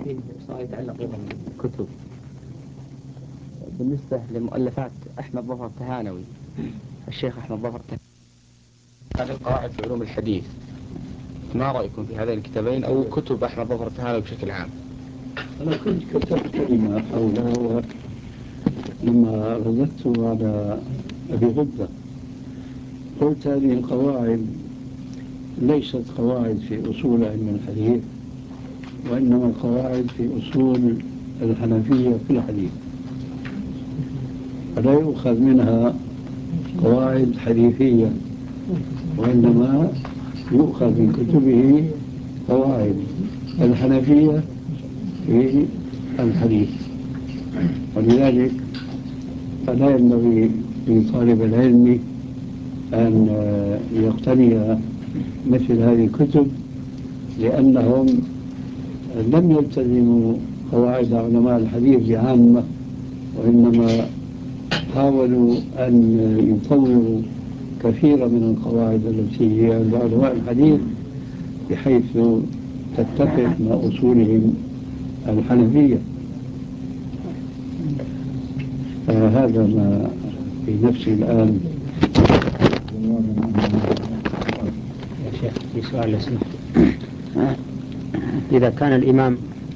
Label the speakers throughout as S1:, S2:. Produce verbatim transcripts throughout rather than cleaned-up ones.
S1: فيه سؤال يتعلق أيضا بالكتب. بالنسبة لمؤلفات أحمد ظفر التهانوي، الشيخ أحمد ظفر التهانوي، هذه القواعد في علوم الحديث، ما رأيكم في هذين الكتابين أو كتب أحمد ظفر التهانوي بشكل عام؟
S2: أنا كنت كتبت كلمة حولها لما رددت على أبي غدة، قلت هذه القواعد ليست قواعد في أصول علم الحديث، وإنما قواعد في أصول الحنفية في الحديث، فلا يؤخذ منها قواعد حديثية، وإنما يؤخذ من كتبه قواعد الحنفية في الحديث. ولذلك فلا ينبغي لطالب العلم أن يقتني مثل هذه الكتب، لأنهم لم يلتزموا قواعد علماء الحديث عامة، وإنما حاولوا أن يطوروا كثيرا من القواعد التي هي عند علماء الحديث بحيث تتفق مع أصولهم الحنفية. فهذا ما في نفسي الآن.
S1: يا شيخ في سؤال لو سمحت، إذا كان الإمام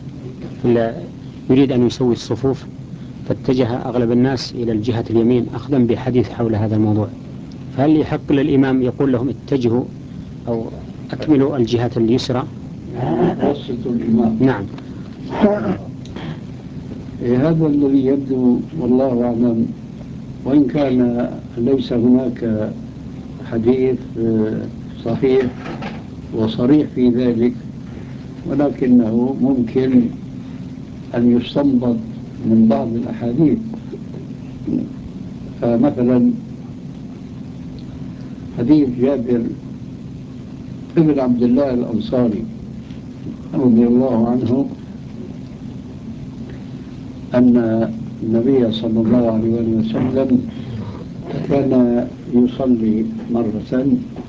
S1: يريد أن يسوي الصفوف فاتجه أغلب الناس إلى الجهة اليمين أخذا بحديث حول هذا الموضوع، فهل يحق للإمام يقول لهم اتجهوا أو أكملوا الجهة اليسرى؟
S2: وسط الإمام.
S1: نعم.
S2: هذا الذي يبدو والله أعلم، وإن كان ليس هناك حديث صحيح وصريح في ذلك، ولكنه ممكن أن يستنبط من بعض الأحاديث. فمثلا حديث جابر ابن عبد الله الأنصاري رضي الله عنه أن النبي صلى الله عليه وسلم كان يصلي مرة،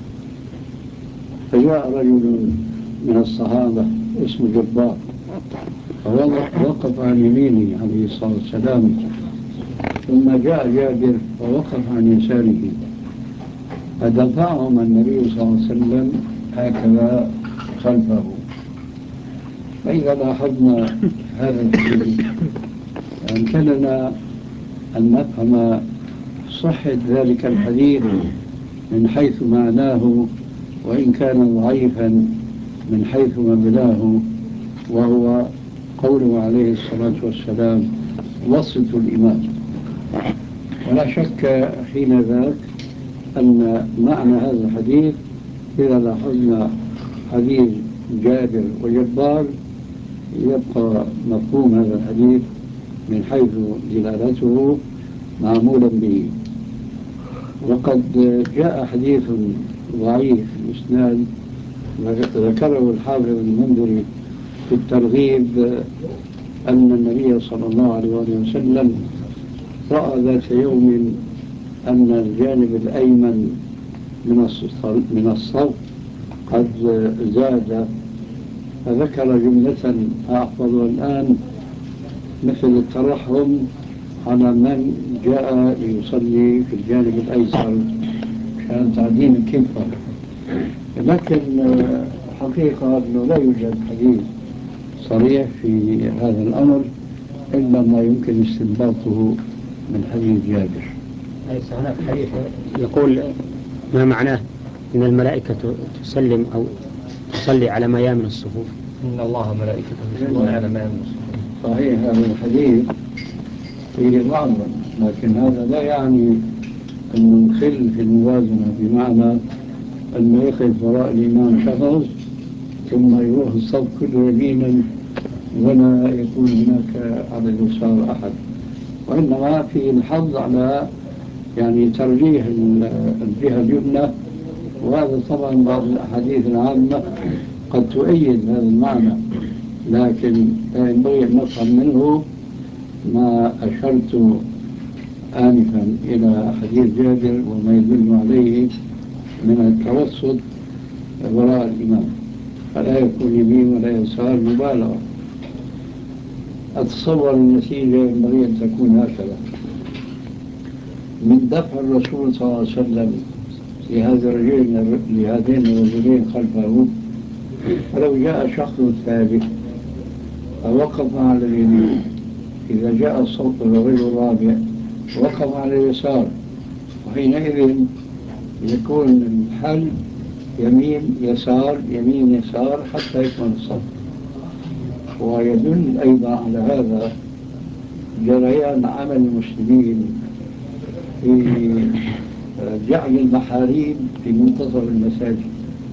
S2: فجاء رجل من الصحابة اسمه جبار، فوقف عن يمينه عليه الصلاة والسلام، ثم جاء جابر فوقف عن يساره، فدفعهم النبي صلى الله عليه وسلم هكذا خلفه. فإذا لاحظنا هذا الحديث يمكننا أن نفهم صحة ذلك الحديث من حيث معناه، وإن كان ضعيفا من حيث مبناه، وهو قوله عليه الصلاة والسلام وسط الإمام. ولا شك حين ذاك أن معنى هذا الحديث إذا لاحظنا حديث جابر وجبار يبقى مفهوم هذا الحديث من حيث دلالته معمولا به. وقد جاء حديث ضعيف الإسناد ذكره الحافظ المنذري في الترغيب أن النبي صلى الله عليه وسلم رأى ذات يوم أن الجانب الأيمن من الصف قد زاد، فذكر جملة أحفظها الآن مثل الترحم على من جاء ليصلي في الجانب الأيسر كان تعديل الكفة. لكن حقيقة أنه لا يوجد حديث صريح في هذا الأمر إلا ما يمكن استنباطه من حديث جابر.
S1: ليس هناك حديث يقول ما معناه إن الملائكة تسلم أو تصلي على ميامن الصفوف؟
S3: إن الله ملائكته يصلون على ميامن الصفوف.
S2: صحيح هذا الحديث فيه ضعف، لكن هذا لا يعني أن نخل في الموازنة، بمعنى أن يقف وراء الإمام شخص ثم يروح الصف كله يمينا ولا يكون هناك على اليسار أحد، وإنما في الحظ على يعني ترجيح الجهة اليمنى. وهذا طبعا بعض الأحاديث العامة قد تؤيد هذا المعنى، لكن ينبغي أن نفهم منه ما أشرت آنفا إلى حديث جابر وما يدل عليه من التوسط وراء الإمام، فلا يكون يمين ولا يسار مبالغة. أتصور النتيجة ينبغي أن تكون هكذا: من دفع الرسول صلى الله عليه وسلم لهذين لهذين الرجلين خلفه، فلو جاء شخص ثالث فوقف على اليمين، إذا جاء الصوت الرجل الرابع وقف على اليسار، وحينئذ يكون الحل يمين يسار يمين يسار حتى يكمل الصف. ويدل أيضا على هذا جريان عمل المسلمين في جعل المحاريب في منتصف المساجد،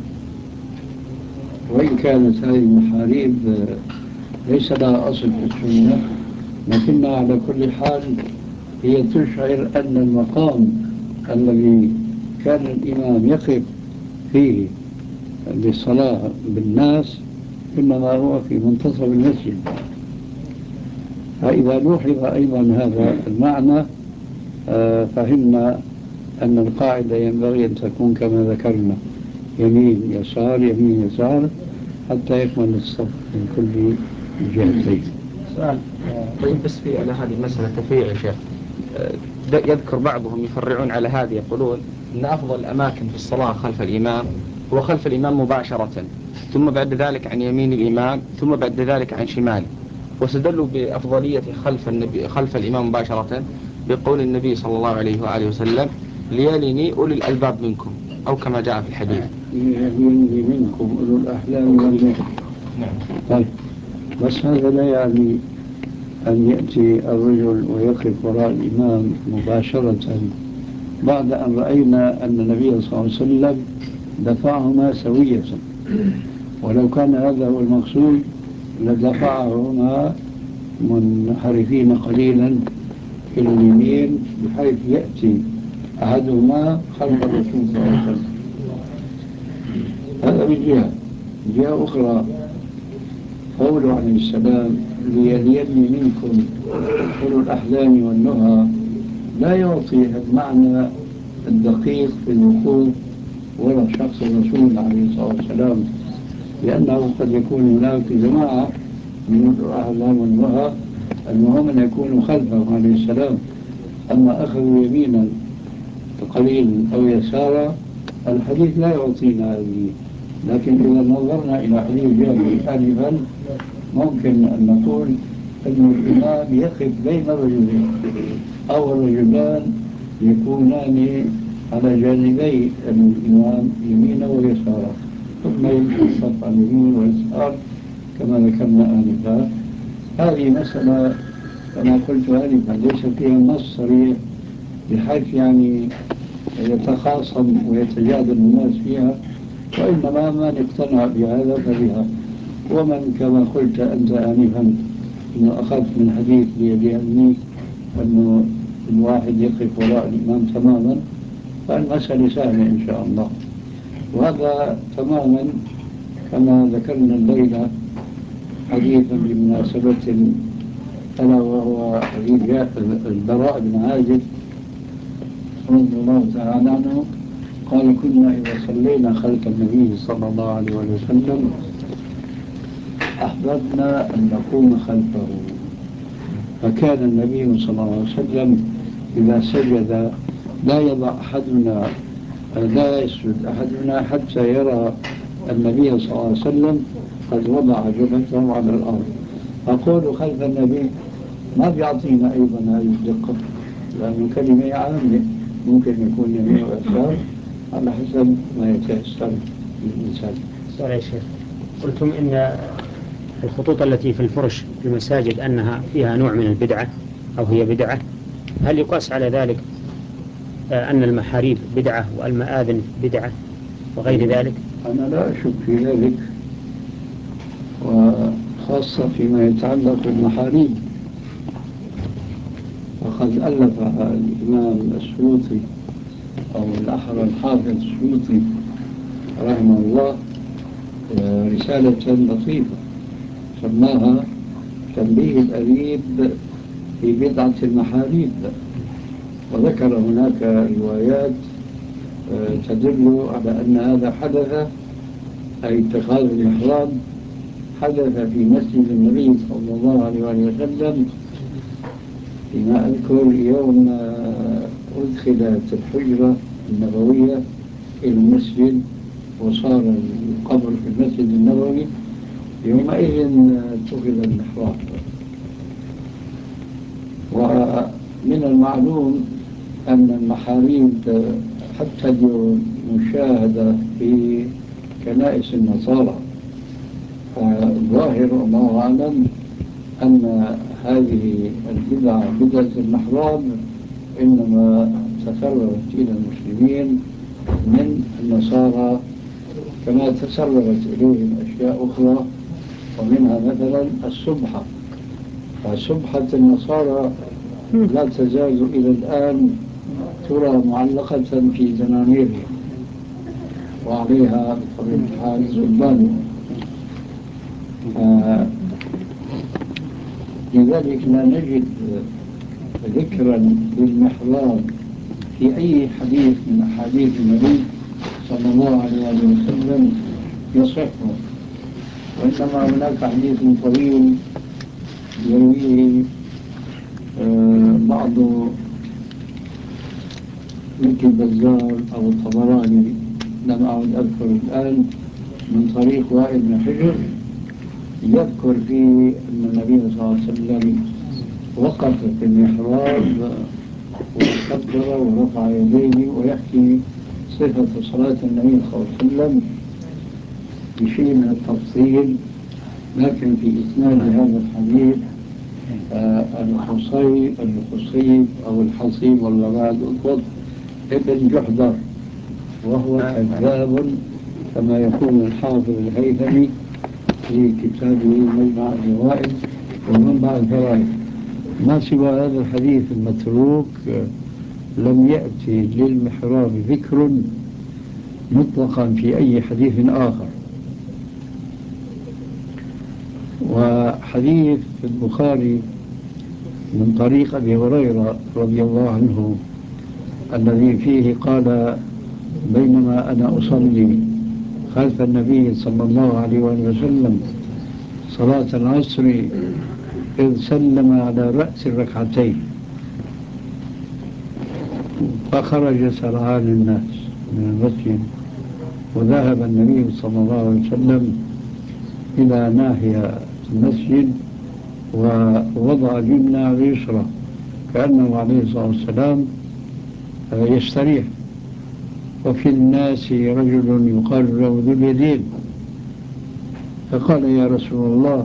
S2: وإن كانت هذه المحاريب ليس لها أصل في السنة، لكنها على كل حال هي تشعر أن المقام الذي كان الإمام يقف فيه للصلاة بالناس إنما هو في منتصف المسجد. فإذا لوحظ أيضا هذا المعنى فهمنا أن القاعدة ينبغي أن تكون كما ذكرنا: يمين يسار يمين يسار حتى يكمل الصف من كل جهتين.
S3: سؤال طيب بس في على هذه المسألة تفريع يا شيخ. يذكر بعضهم يفرعون على هذه، يقولون أن أفضل الأماكن في الصلاة خلف الإمام هو خلف الإمام مباشرة، ثم بعد ذلك عن يمين الإمام، ثم بعد ذلك عن شماله، واستدلوا بأفضلية خلف النبي خلف الإمام مباشرة بقول النبي صلى الله عليه وآله وسلم: ليلني أولي الألباب منكم، أو كما جاء في الحديث:
S2: ليلني منكم أولو الأحلام والنهى.
S3: نعم.
S2: طيب، بس هذا لا يعني أن يأتي الرجل ويقف وراء الإمام مباشرة بعد أن رأينا أن النبي صلى الله عليه وسلم دفعهما سوية، ولو كان هذا هو المقصود لدفعهما منحرفين قليلا إلى اليمين بحيث يأتي أحدهما خلف الرسول صلى الله عليه وسلم. هذا من جهة. جهة أخرى قوله عليه السلام: ليليني منكم أولو الأحلام والنهى، لا يعطي المعنى الدقيق في الوقوف ولا شخص الرسول عليه الصلاة والسلام، لأنه قد يكون هناك جماعة من الأحلام والنهى المهم أن يكونوا خلفه عليه السلام، أما أخذوا يمينا قليل أو يسارا الحديث لا يعطينا هذه. لكن إذا نظرنا إلى حديث جابر آنفا ممكن أن نقول أن الإمام يقف بين الرجلين، أو الرجلان يكونان على جانبي الإمام يمينا ويسارا، ثم يمشي الصف عن اليمين واليسار كما ذكرنا آنفا. هذه مسألة كما قلت آنفا ليس فيها نص صريح بحيث يعني يتخاصم ويتجادل الناس فيها، وإنما من اقتنع بهذا فبها. ومن كما قلت أنت آنفا أنه أخذت من حديث ليليني أنه الواحد يقف وراء الإمام تماما، فالمسألة سهلة إن شاء الله. وهذا تماما كما ذكرنا الليلة حديثا بمناسبة ألا وهو حديث البراء بن عازب رضي الله تعالى عنه قال: كنا إذا صلينا خلف النبي صلى الله عليه وسلم أحببنا أن نقوم خلفه، فكان النبي صلى الله عليه وسلم إذا سجد لا يضع أحدنا لا يسجد أحدنا حتى يرى النبي صلى الله عليه وسلم قد وضع جبهته على الأرض. أقول خلف النبي ما بيعطينا أيضا هذه الدقة، لأن كلمة عامة ممكن يكون يمين ويسار على حسب ما يتيسر للإنسان.
S1: سؤال يا شيخ، قلتم إن الخطوط التي في الفرش في المساجد أنها فيها نوع من البدعة أو هي بدعة، هل يقاس على ذلك أن المحاريب بدعة والمآذن بدعة وغير ذلك؟
S2: أنا لا أشك في ذلك، وخاصة فيما يتعلق بالمحاريب. وقد ألف الإمام السيوطي أو الأحرى الحافظ السيوطي رحمه الله رسالة لطيفة سماها تنبيه الأديب في بدعة المحاريب، وذكر هناك روايات تدل على أن هذا حدث، أي اتخاذ الإحرام حدث في مسجد النبي صلى الله عليه وسلم فيما أذكر يوم أدخلت الحجرة النبوية إلى المسجد وصار القبر في المسجد النبوي، يومئذ اتخذ المحراب. ومن المعلوم أن المحاريب حتى اليوم مشاهدة في كنائس النصارى، فالظاهر والله أعلم أن هذه البدعة بدعة المحراب إنما تسربت إلى المسلمين من النصارى كما تسربت إليهم أشياء أخرى، ومنها مثلا السبحة. فسبحة النصارى لا تزال إلى الآن ترى معلقة في زنانيرهم وعليها بطبيعة الحال زبان. آه لذلك لا نجد ذكرا للمحراب في أي حديث من أحاديث النبي صلى الله عليه وسلم يصح، وإنما هناك حديث طويل يرويه آه بعض مثل البزار أو الطبراني، لم أعد أذكر الآن، من طريق وائل بن حجر، يذكر فيه أن النبي صلى الله عليه وسلم وقف في المحراب وكبر ورفع يديه، ويحكي صفة صلاة النبي صلى الله عليه وسلم بشيء من التفصيل. لكن في إسناد هذا الحديث آه الحصيب الحصيب أو الحصيب والله بعد الضبط ابن جحدر، وهو كذاب كما يقول الحافظ الهيثمي في كتابه مجمع الزوائد ومنبع الفوائد. ما سوى هذا الحديث المتروك لم يأتي للمحراب ذكر مطلقا في أي حديث آخر. وحديث البخاري من طريق أبي هريرة رضي الله عنه الذي فيه قال: بينما أنا أصلي خلف النبي صلى الله عليه وسلم صلاة العصر إذ سلم على رأس الركعتين، فخرج سرعان الناس من المسجد، وذهب النبي صلى الله عليه وسلم إلى ناحية المسجد ووضع اليمنى على اليسرى كأنه عليه الصلاة والسلام يستريح. وفي الناس رجل يقال له ذو اليدين، فقال: يا رسول الله،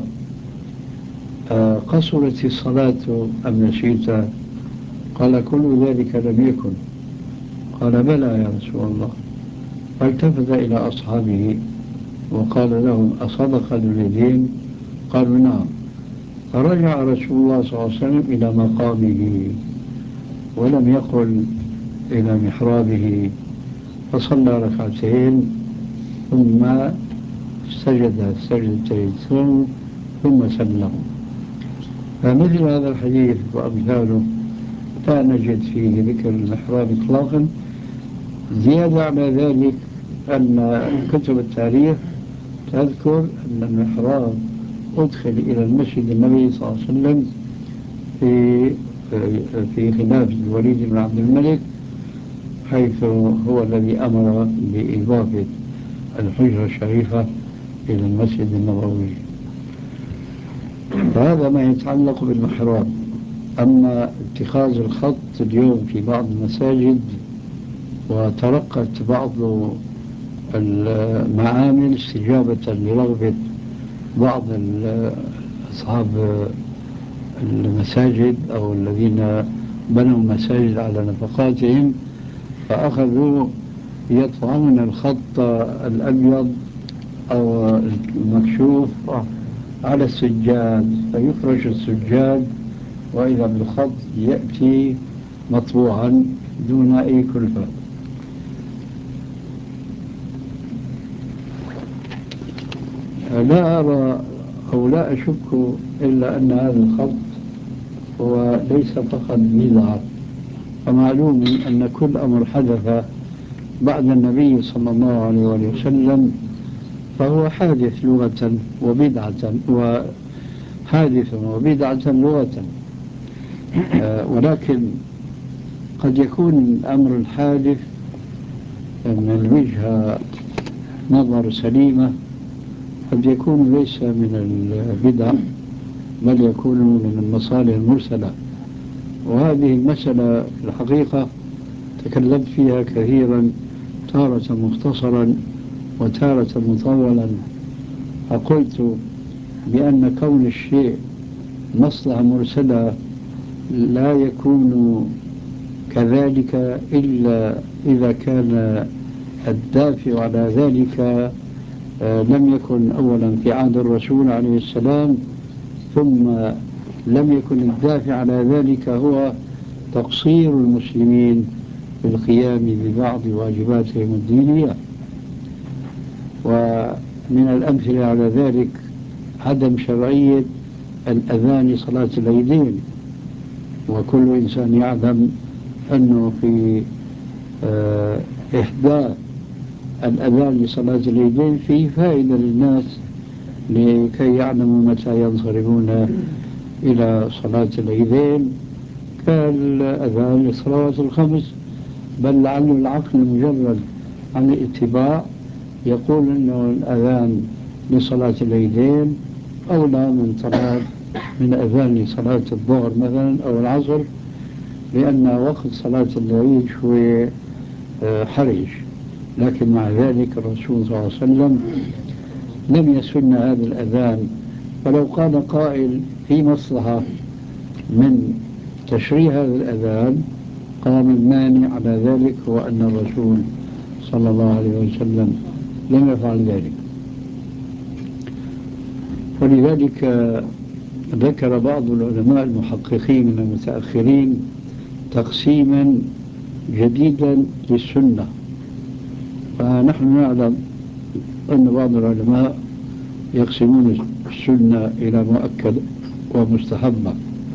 S2: قصرت الصلاة أم نسيت؟ قال: كل ذلك لم يكن. قال: بلى يا رسول الله. فالتفت إلى أصحابه وقال لهم: أصدق ذو اليدين؟ قالوا: نعم. فرجع رسول الله صلى الله عليه وسلم إلى مقامه ولم يقل إلى محرابه، فصلى ركعتين ثم سجد سجدتين ثم سلم. فمثل هذا الحديث وأمثاله لا نجد فيه ذكر المحراب إطلاقا. زيادة على ذلك أن كتب التاريخ تذكر أن المحراب أدخل إلى المسجد النبي صلى الله عليه وسلم في في خلافة الوليد بن عبد الملك، حيث هو الذي أمر بإضافة الحجرة الشريفة إلى المسجد النبوي. فهذا ما يتعلق بالمحراب. أما اتخاذ الخط اليوم في بعض المساجد، وترقت بعض المعامل استجابة لرغبة بعض أصحاب المساجد أو الذين بنوا مساجد على نفقاتهم، فأخذوا يطعمون الخط الأبيض أو المكشوف على السجاد، فيفرش السجاد وإذا بالخط يأتي مطبوعا دون أي كلفة. لا أرى أو لا أشك إلا أن هذا الخط هو ليس فقط بدعة. فمعلوم أن كل أمر حدث بعد النبي صلى الله عليه وسلم فهو حادث لغة وبدعة، وحادث وبدعة لغة. آه ولكن قد يكون الأمر الحادث من وجهة نظر سليمة، قد يكون ليس من البدع بل يكون من المصالح المرسلة. وهذه المسألة في الحقيقة تكلمت فيها كثيرا، تارة مختصرا وتارة مطولا. فقلت بأن كون الشيء مصلحة مرسلة لا يكون كذلك إلا إذا كان الدافع على ذلك لم يكن أولا في عهد الرسول عليه السلام، ثم لم يكن الدافع على ذلك هو تقصير المسلمين في القيام ببعض واجباتهم الدينية. ومن الأمثلة على ذلك عدم شرعية الأذان لصلاة العيدين، وكل إنسان يعلم أنه في إحداث الأذان لصلاة العيدين فيه فائدة للناس لكي يعلموا متى ينصرفون إلى صلاة العيدين كالأذان للصلوات الخمس. بل لعل العقل مجرد عن الاتباع يقول أنه الأذان لصلاة العيدين أولى من صلاة من أذان لصلاة الظهر مثلا أو العصر، لأن وقت صلاة العيد شوي حرج. لكن مع ذلك الرسول صلى الله عليه وسلم لم يسن هذا الأذان. فلو قال قائل في مصلحة من تشريع هذا الأذان، قام المانع على ذلك هو أن الرسول صلى الله عليه وسلم لم يفعل ذلك. ولذلك ذكر بعض العلماء المحققين من المتأخرين تقسيما جديدا للسنة. فنحن نعلم أن بعض العلماء يقسمون السنة إلى مؤكد ومستحبة،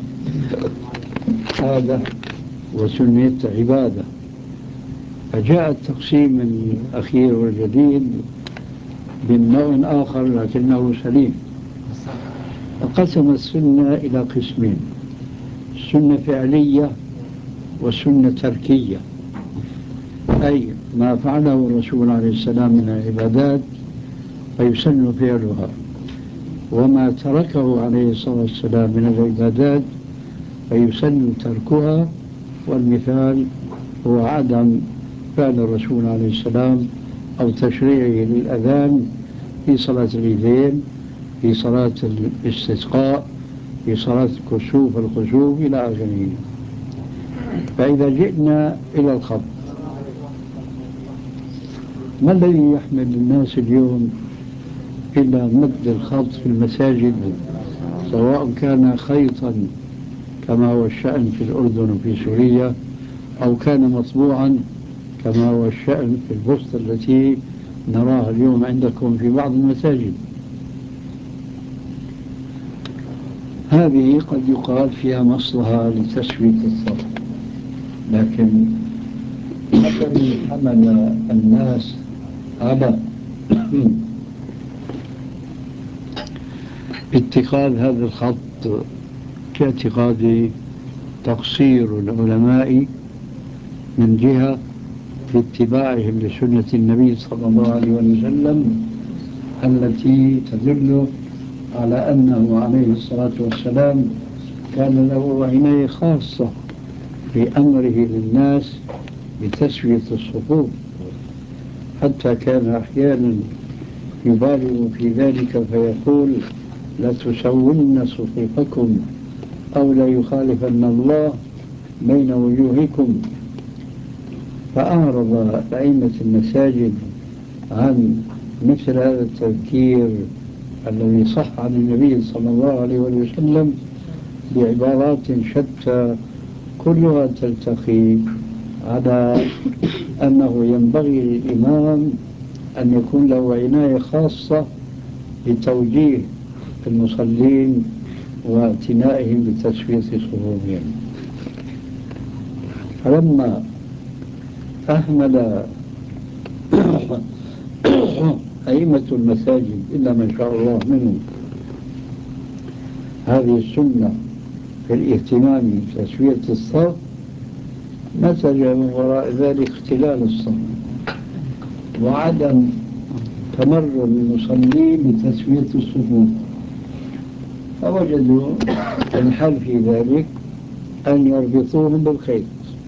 S2: عادة وسنة عبادة. فجاء التقسيم الأخير والجديد بالنوع آخر لكنه سليم. فقسم السنة إلى قسمين: سنة فعلية وسنة تركية، أي ما فعله الرسول عليه السلام من العبادات فيسن فعلها، وما تركه عليه الصلاة والسلام من العبادات فيسن تركها. والمثال هو عدم فعل الرسول عليه السلام أو تشريعه للأذان في صلاة العيدين، في صلاة الاستسقاء، في صلاة الكسوف والخسوف إلى آخره. فإذا جئنا إلى الخط، ما الذي يحمل الناس اليوم إلى مد الخط في المساجد، سواء كان خيطا كما هو الشأن في الأردن وفي سوريا، أو كان مطبوعا كما هو الشأن في البوسطة التي نراها اليوم عندكم في بعض المساجد؟ هذه قد يقال فيها مصلحة لتسوية الصف، لكن الذي حمل الناس على اتخاذ هذا الخط كاعتقادي تقصير العلماء من جهة في اتباعهم لسنة النبي صلى الله عليه وسلم، التي تدل على أنه عليه الصلاة والسلام كان له عناية خاصة في أمره للناس بتسوية الصفوف، حتى كان أحيانا يبالغ في ذلك فيقول: لتسون صفوفكم أو لا يخالفن الله بين وجوهكم. فأعرض أئمة المساجد عن مثل هذا التذكير الذي صح عن النبي صلى الله عليه وسلم بعبارات شتى كلها تلتقي على أنه ينبغي للإمام أن يكون له عناية خاصة بتوجيه المصلين واعتنائهم بتسوية صفوفهم. فلما أهمل أئمة المساجد إلا من شاء الله منهم هذه السنة في الاهتمام بتسوية الصف، نتج من وراء ذلك اختلال الصف وعدم تمرن المصلين بتسوية الصفوف، فوجدوا الحل في ذلك أن يربطوهم بالخيط.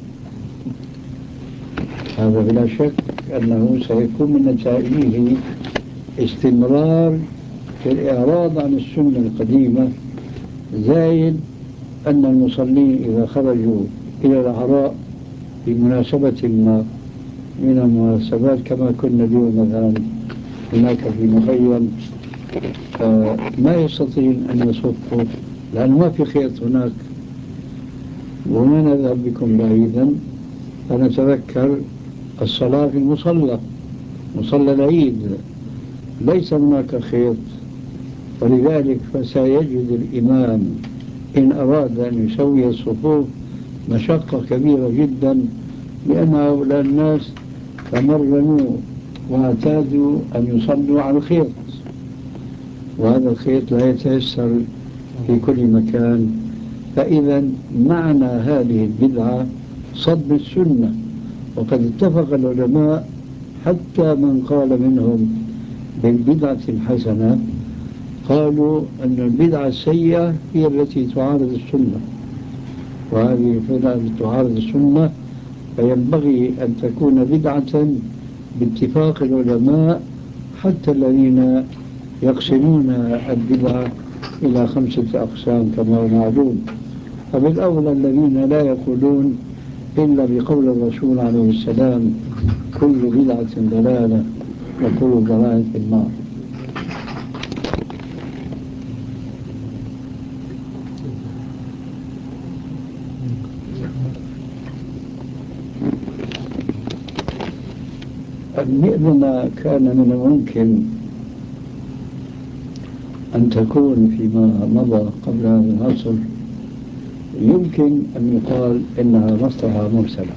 S2: هذا بلا شك أنه سيكون من نتائجه استمرار في الإعراض عن السنة القديمة، زائد أن المصلين إذا خرجوا إلى العراء بمناسبة ما من المناسبات كما كنا اليوم مثلا هناك في مخيم، آه ما يستطيعون أن يصفوا لأنه ما في خيط هناك، وما نذهب بكم بعيدا فنتذكر الصلاة في المصلى، مصلى العيد ليس هناك خيط، ولذلك فسيجد الإمام إن أراد أن يسوي الصفوف مشقة كبيرة جدا، لأن هؤلاء الناس تمرنوا واعتادوا أن يصلوا على الخيط، وهذا الخيط لا يتيسر في كل مكان. فإذا معنى هذه البدعة صد السنة، وقد اتفق العلماء حتى من قال منهم بالبدعة الحسنة قالوا أن البدعة السيئة هي التي تعارض السنة، وهذه البدعة التي تعارض السنة فينبغي أن تكون بدعة باتفاق العلماء، حتى الذين يقسمون البدعة إلى خمسة أقسام كما هو معلوم، فبالأولى الذين لا يقولون إلا بقول الرسول عليه السلام كل بدعة ضلالة وكل ضلالة في النار. المئذنة كان من الممكن أن تكون فيما مضى قبل هذا العصر يمكن أن يقال إنها مصلحة مرسلة،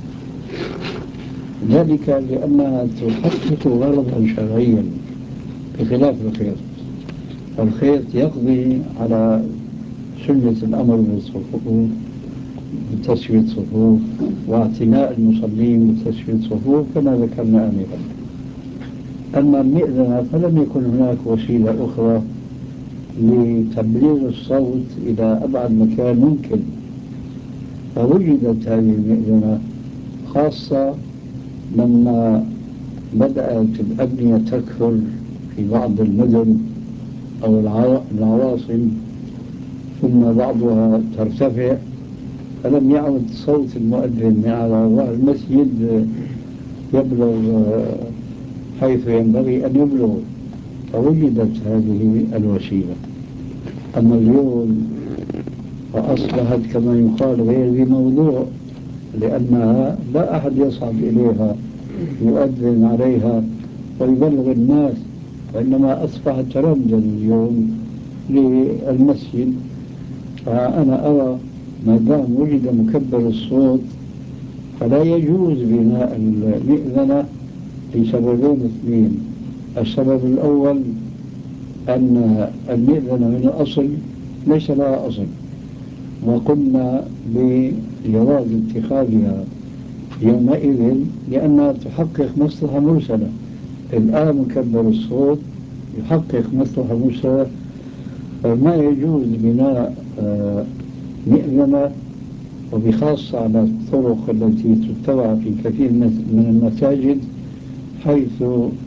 S2: ذلك لأنها تحقق غرضا شرعيا بخلاف الخيط. الخيط يقضي على سنة الأمر بالصفوف بتسوية صفوف واعتناء المصلين بتسوية صفوف كما ذكرنا آنفا. أما المئذنة فلم يكن هناك وسيلة أخرى لتبليغ الصوت إلى أبعد مكان ممكن، فوجدت هذه المئذنة خاصة لما بدأت الأبنية تكثر في بعض المدن أو العواصم، ثم بعضها ترتفع، فلم يعد صوت المؤذن على ظهر المسجد يبلغ حيث ينبغي أن يبلغ، فوجدت هذه الوسيلة. أما اليوم فأصبحت كما يقال غير ذي موضوع، لأنها لا أحد يصعد إليها يؤذن عليها ويبلغ الناس، وإنما أصبحت رمزا اليوم للمسجد. فأنا أرى ما دام وجد مكبر الصوت فلا يجوز بناء المئذنة لسببين اثنين. السبب الأول أن المئذنة من الأصل ليس لها أصل، وقلنا بجواز اتخاذها يومئذ لأنها تحقق مصلحة مرسلة. الآن مكبر الصوت يحقق مصلحة مرسلة، فما يجوز بناء مئذنة، وبخاصة على الطرق التي تتبع في كثير من المساجد حيث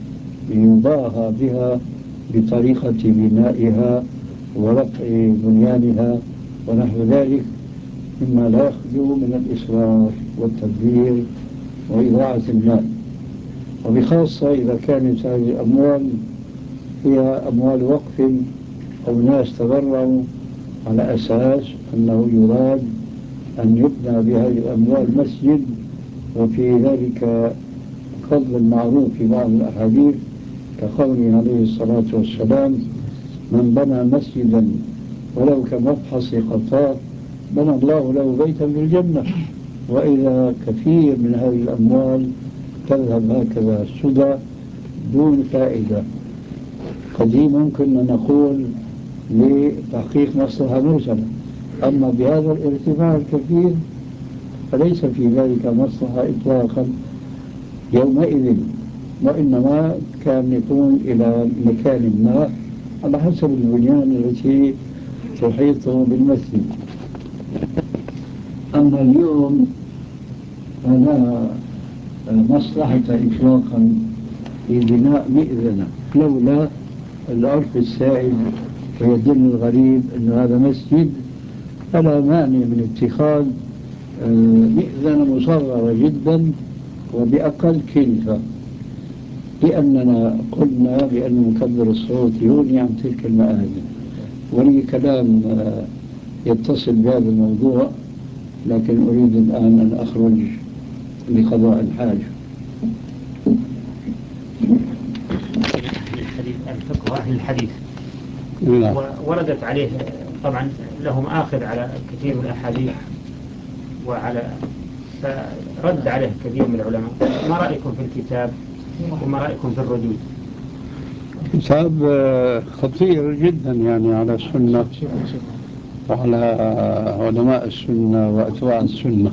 S2: يضاهى بها بطريقة بنائها ورفع بنيانها ونحو ذلك مما لا يخلو من الإسراف والتبذير وإضاعة المال، وبخاصة إذا كانت هذه الأموال هي أموال وقف أو ناس تبرعوا على أساس أنه يراد أن يبنى بهذه الأموال مسجد، وفي ذلك فضل معروف في بعض الأحاديث كقوله عليه الصلاة والسلام من بنى مسجدا ولو كمفحص قطاع بنى الله له بيتا في الجنة. وإذا كثير من هذه الأموال تذهب هكذا سدى دون فائدة قديما كنا نقول لتحقيق مصلحة مرسلة، أما بهذا الارتفاع الكبير فليس في ذلك مصلحة إطلاقا يومئذ، وإنما كان يكون إلى مكان ما على حسب البنيان التي تحيط بالمسجد. أما اليوم فلا مصلحة إطلاقا في بناء مئذنة، لولا العرف السائد ويدل الغريب أن هذا مسجد، فلا مانع من اتخاذ مئذنة مصغرة جدا وبأقل كلفة، لأننا قلنا بأن مكبر الصوت يغني عن تلك المآذن. ولي كلام يتصل بهذا الموضوع، لكن أريد الآن أن أخرج لقضاء الحاجة.
S1: الفقه أهل الحديث وردت عليه طبعا لهم آخذ على كثير من الأحاديث وعلى فرد عليه كثير من العلماء. ما رأيكم في الكتاب وما رأيكم في الردود؟
S2: كتاب خطير جدا يعني على السنة وعلى علماء السنة وأتباع السنة،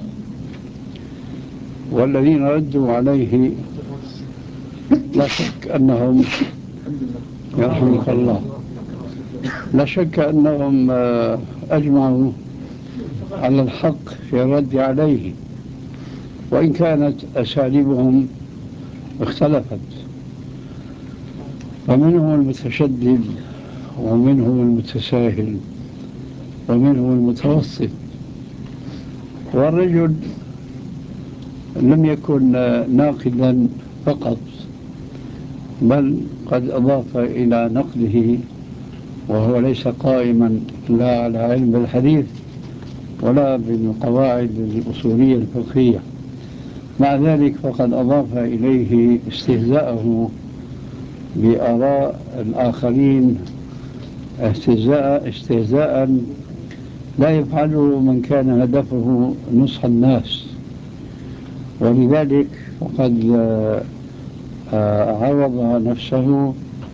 S2: والذين ردوا عليه لا شك أنهم يرحمك الله لا شك أنهم أجمعوا على الحق في الرد عليه، وإن كانت أساليبهم اختلفت، فمنهم المتشدد ومنهم المتساهل ومنهم المتوسط. والرجل لم يكن ناقدا فقط، بل قد أضاف إلى نقده، وهو ليس قائما لا على علم الحديث ولا بالقواعد الأصولية الفقهية، مع ذلك فقد أضاف إليه استهزاءه بآراء الآخرين استهزاء استهزاء لا يفعله من كان هدفه نصح الناس. ولذلك فقد عرض نفسه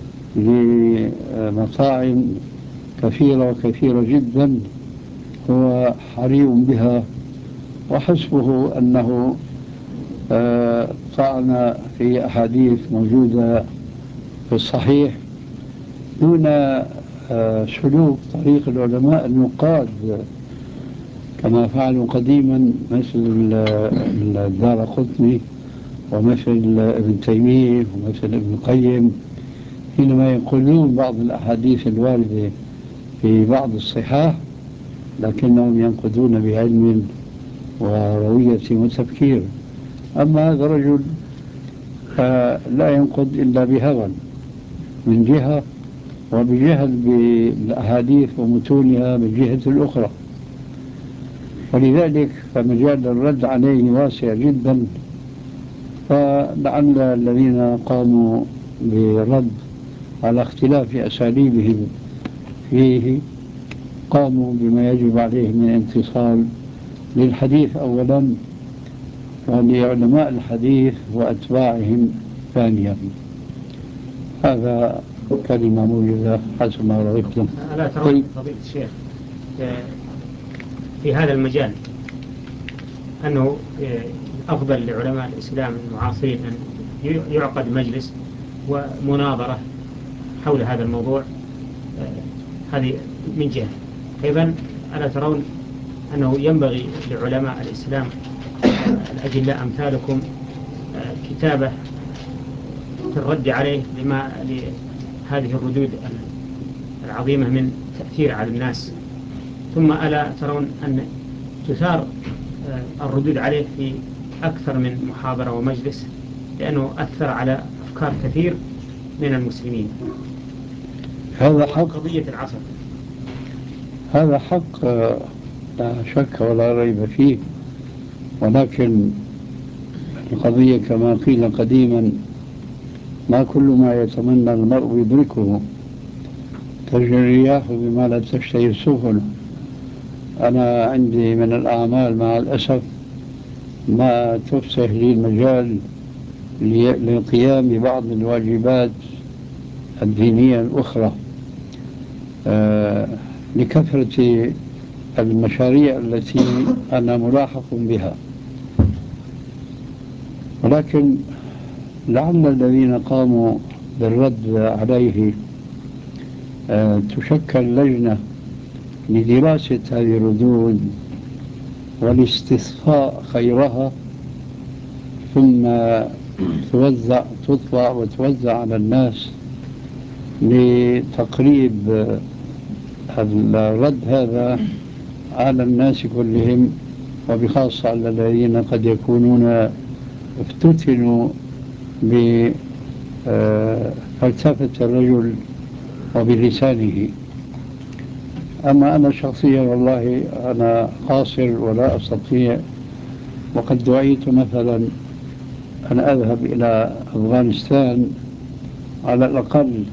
S2: لمطاعم كثيرة وكثيرة جدا هو حري بها، وحسبه أنه طعن في أحاديث موجودة في الصحيح دون سلوك طريق العلماء النقاد كما فعلوا قديما، مثل الدارقطني ومثل ابن تيمية ومثل ابن القيم، حينما ينقلون بعض الأحاديث الواردة في بعض الصحاح لكنهم ينقدون بعلم وروية وتفكير. أما هذا الرجل لا ينقد إلا بهوى من جهة، وبجهل بالأحاديث ومتونها من جهة الأخرى، ولذلك فمجال الرد عليه واسع جدا. فلعل الذين قاموا بالرد على اختلاف أساليبهم فيه قاموا بما يجب عليه من انتصال للحديث أولا ولعلماء الحديث وأتباعهم ثانيا. هذا كلمة موجودة حسب ما رأيتم.
S1: ألا ترون فضيلة الشيخ في هذا المجال أنه أفضل لعلماء الإسلام المعاصرين أن يعقد مجلس ومناظرة حول هذا الموضوع؟ هذه من جهة. أيضا ألا ترون أنه ينبغي لعلماء الإسلام الأجلاء أمثالكم كتابة في الرد عليه لما لهذه الردود العظيمة من تأثير على الناس؟ ثم ألا ترون أن تثار الردود عليه في أكثر من محاضرة ومجلس، لأنه أثر على أفكار كثير من المسلمين؟
S2: هذا حق،
S1: قضية العصر
S2: هذا حق لا شك ولا ريب فيه، ولكن القضية كما قيل قديما ما كل ما يتمنى المرء يدركه، تجري الرياح بما لا تشتهي السفن. أنا عندي من الأعمال مع الأسف ما تفسح لي المجال للقيام ببعض الواجبات الدينية الأخرى آه لكثرة المشاريع التي أنا ملاحق بها. ولكن لعل الذين قاموا بالرد عليه آه تشكل لجنة لدراسة هذه الردود والاستثقاء خيرها، ثم توزع تطبع وتوزع على الناس لتقريب الرد هذا على الناس كلهم، وبخاصة على الذين قد يكونون افتتنوا بفلسفة الرجل وبلسانه. أما أنا شخصيا والله أنا قاصر ولا أستطيع، وقد دعيت مثلا أن أذهب إلى أفغانستان على الأقل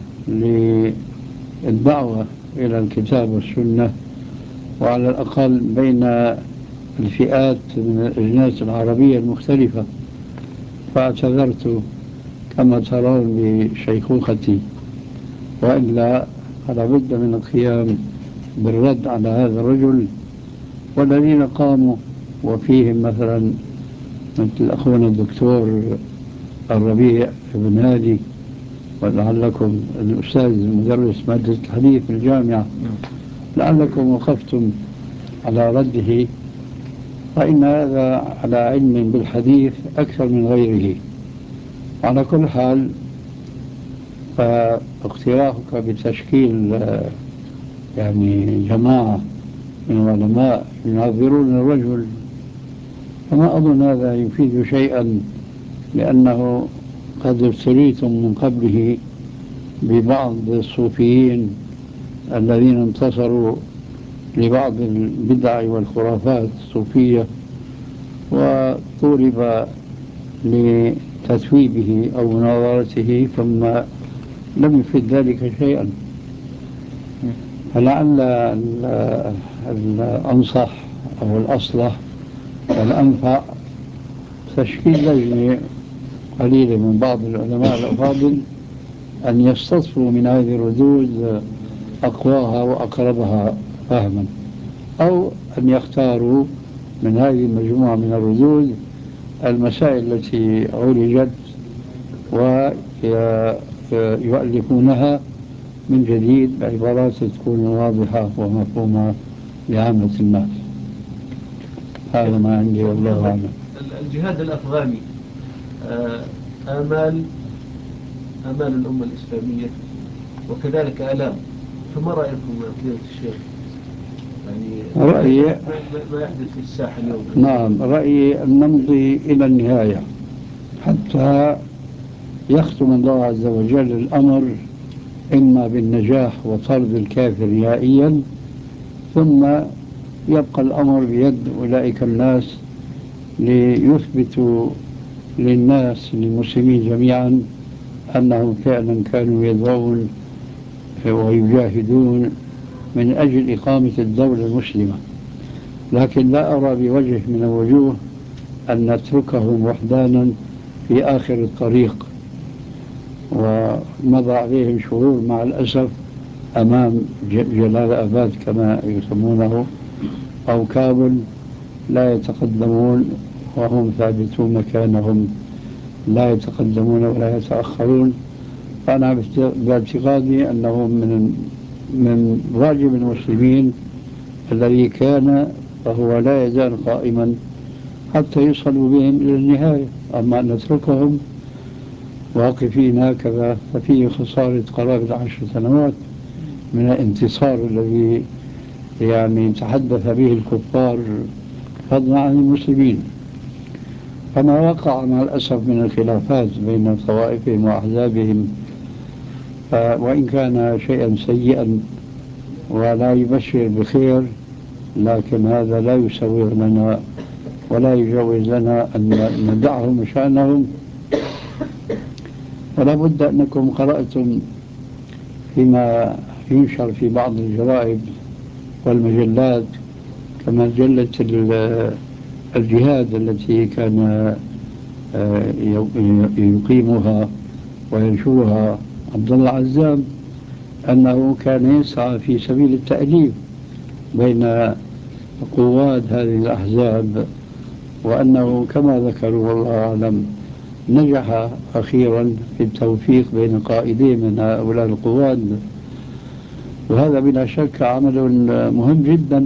S2: للدعوة إلى الكتاب والسنة، وعلى الأقل بين الفئات من الأجناس العربية المختلفة، فاعتذرت كما ترون بشيخوختي، وإلا فلا بد من القيام بالرد على هذا الرجل والذين قاموا، وفيهم مثلا مثل أخونا الدكتور الربيع بن هادي، ولعلكم الأستاذ المدرس مادة الحديث في الجامعة لعلكم وقفتم على رده، فإن هذا على علم بالحديث أكثر من غيره. على كل حال فاقتراحك بتشكيل يعني جماعة من العلماء يناظرون الرجل فما أظن هذا يفيد شيئا، لأنه قد ابتليتم من قبله ببعض الصوفيين الذين انتصروا لبعض البدع والخرافات الصوفية وطولب لتثويبه أو مناظرته ثم لم يفيد ذلك شيئا. فلعل الأنصح أو الأصلح والأنفع تشكيل لجنة قليلة من بعض العلماء الأفاضل أن يستصفوا من هذه الردود أقواها وأقربها فهما، أو أن يختاروا من هذه المجموعة من الردود المسائل التي عولجت ويؤلفونها من جديد بعبارات تكون واضحة ومفهومة لعامة الناس. هذا ما عندي والله أعلم.
S4: الجهاد الأفغاني آمال آمال الأمة الإسلامية وكذلك آلام، فما رأيكم يا فضيلة الشيخ؟ يعني
S2: رأيي
S4: ما يحدث في الساحة اليوم؟
S2: نعم، رأيي أن نمضي إلى النهاية حتى يختم الله عز وجل الأمر إما بالنجاح وطرد الكافر نهائيا، ثم يبقى الأمر بيد أولئك الناس ليثبتوا للناس للمسلمين جميعا أنهم فعلا كانوا يدعون ويجاهدون من أجل إقامة الدولة المسلمة. لكن لا أرى بوجه من الوجوه أن نتركهم وحدانا في آخر الطريق ومضى عليهم شهور مع الأسف أمام جلال آباد كما يسمونه أو كابل، لا يتقدمون وهم ثابتون مكانهم، لا يتقدمون ولا يتأخرون. فأنا باعتقادي أنه من من واجب المسلمين الذي كان فهو لا يزال قائما حتى يصلوا بهم إلى النهاية. أما أن نتركهم واقفين هكذا ففيه خسارة قرابة عشر سنوات من الانتصار الذي يعني تحدث به الكفار فضلا عن المسلمين. فما وقع مع الأسف من الخلافات بين طوائفهم وأحزابهم وإن كان شيئا سيئا ولا يبشر بخير، لكن هذا لا يسوغ لنا ولا يجوز لنا أن ندعهم شأنهم. ولا بد أنكم قرأتم فيما ينشر في بعض الجرائد والمجلات كمجلة الجهاد التي كان يقيمها وينشرها عبد الله عزام أنه كان يسعى في سبيل التأليف بين قواد هذه الأحزاب، وأنه كما ذكروا والله أعلم نجح أخيرا في التوفيق بين قائدين من هؤلاء القواد، وهذا بلا شك عمل مهم جدا.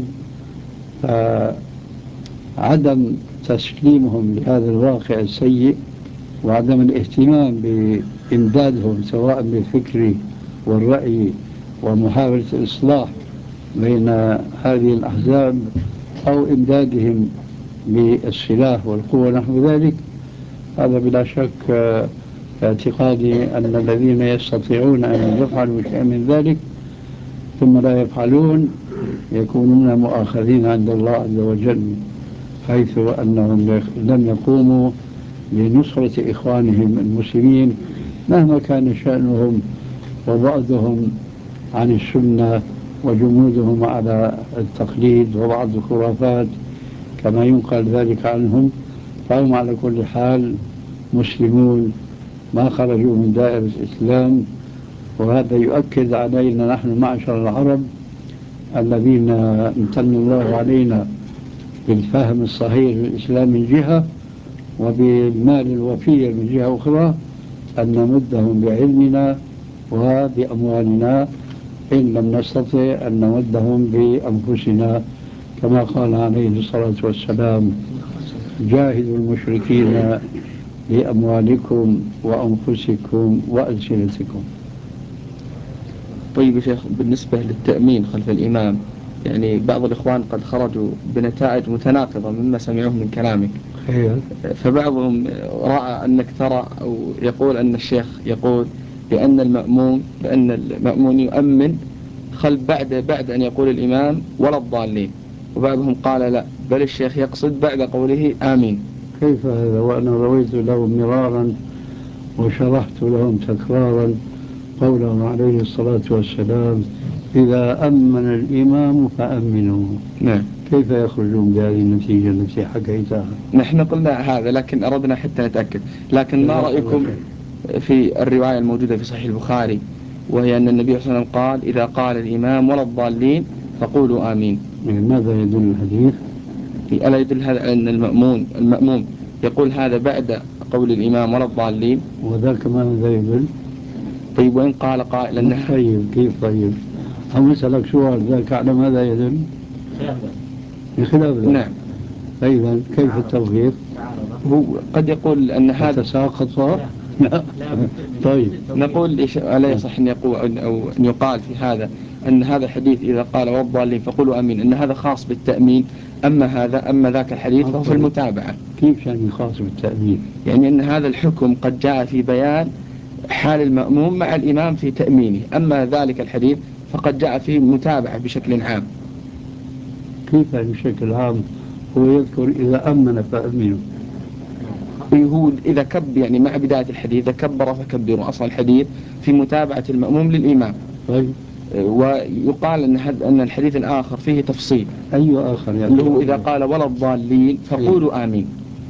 S2: فعدم تسليمهم لهذا الواقع السيء وعدم الاهتمام بإمدادهم سواء بالفكر والرأي ومحاولة الإصلاح بين هذه الأحزاب أو إمدادهم بالسلاح والقوة نحو ذلك، هذا بلا شك اعتقادي أن الذين يستطيعون أن يفعلوا شيئا من ذلك ثم لا يفعلون يكونون مؤاخذين عند الله عز وجل، حيث أنهم لم يقوموا بنصرة إخوانهم المسلمين مهما كان شأنهم وبعدهم عن السنة وجمودهم على التقليد وبعض الخرافات كما ينقل ذلك عنهم. فهم على كل حال مسلمون ما خرجوا من دائرة الإسلام، وهذا يؤكد علينا نحن معشر العرب الذين امتن الله علينا بالفهم الصحيح للإسلام من جهة وبالمال الوفير من جهة أخرى أن نمدهم بعلمنا وبأموالنا إن لم نستطع أن نمدهم بأنفسنا، كما قال عليه الصلاة والسلام: جاهدوا المشركين بأموالكم وأنفسكم وألسنتكم.
S3: طيب يا شيخ، بالنسبة للتأمين خلف الإمام، يعني بعض الإخوان قد خرجوا بنتائج متناقضة مما سمعوه من كلامك.
S2: خير.
S3: فبعضهم رأى أنك ترى أو يقول أن الشيخ يقول بأن المأموم بأن المأمون يؤمن خلف بعد بعد أن يقول الإمام ولا الضالين، وبعضهم قال لا، بل الشيخ يقصد بعد قوله آمين.
S2: كيف هذا وأنا رويت لهم مرارا وشرحت لهم تكرارا قوله عليه الصلاة والسلام: إذا أمن الإمام فأمنوا.
S3: نعم.
S2: كيف يخرجون بهذه النتيجة التي حكيتها؟
S3: نحن قلنا هذا لكن أردنا حتى نتأكد. لكن ما رأيكم في الرواية الموجودة في صحيح البخاري، وهي أن النبي صلى الله عليه وسلم قال: إذا قال الإمام ولا الضالين فقولوا آمين.
S2: ماذا يدل الحديث؟
S3: ألا يدل هذا أن المأمون المأموم يقول هذا بعد قول الإمام ولا الضالين؟
S2: وذاك ماذا يدل؟
S3: طيب وإن قال قائل أنها
S2: طيب كيف؟ طيب أو أسألك سؤال: ذاك على ماذا يدل؟ بخلاف ذلك.
S3: نعم.
S2: أيضا كيف التوفيق؟
S3: هو قد يقول أن هذا
S2: تساقط. لا. طيب
S3: نقول ألا يصح أن يقول أو أن يقال في هذا أن هذا الحديث إذا قال والضالين فقولوا أمين أن هذا خاص بالتأمين، أما هذا أما ذاك الحديث فهو في المتابعة.
S2: كيف يعني خاص بالتأمين؟
S3: يعني أن هذا الحكم قد جاء في بيان حال المأموم مع الإمام في تأمينه، أما ذلك الحديث فقد جاء في متابعة بشكل عام.
S2: كيف يعني بشكل عام؟ هو يذكر إذا أمن فأمنوا.
S3: هو إذا كب يعني مع بداية الحديث إذا كبر فكبروا، أصل الحديث في متابعة المأموم للإمام.
S2: طيب.
S3: ويقال أن أن الحديث الآخر فيه تفصيل.
S2: أي آخر يعني؟
S3: اللي هو إذا قال ولا الضالين فقولوا آمين.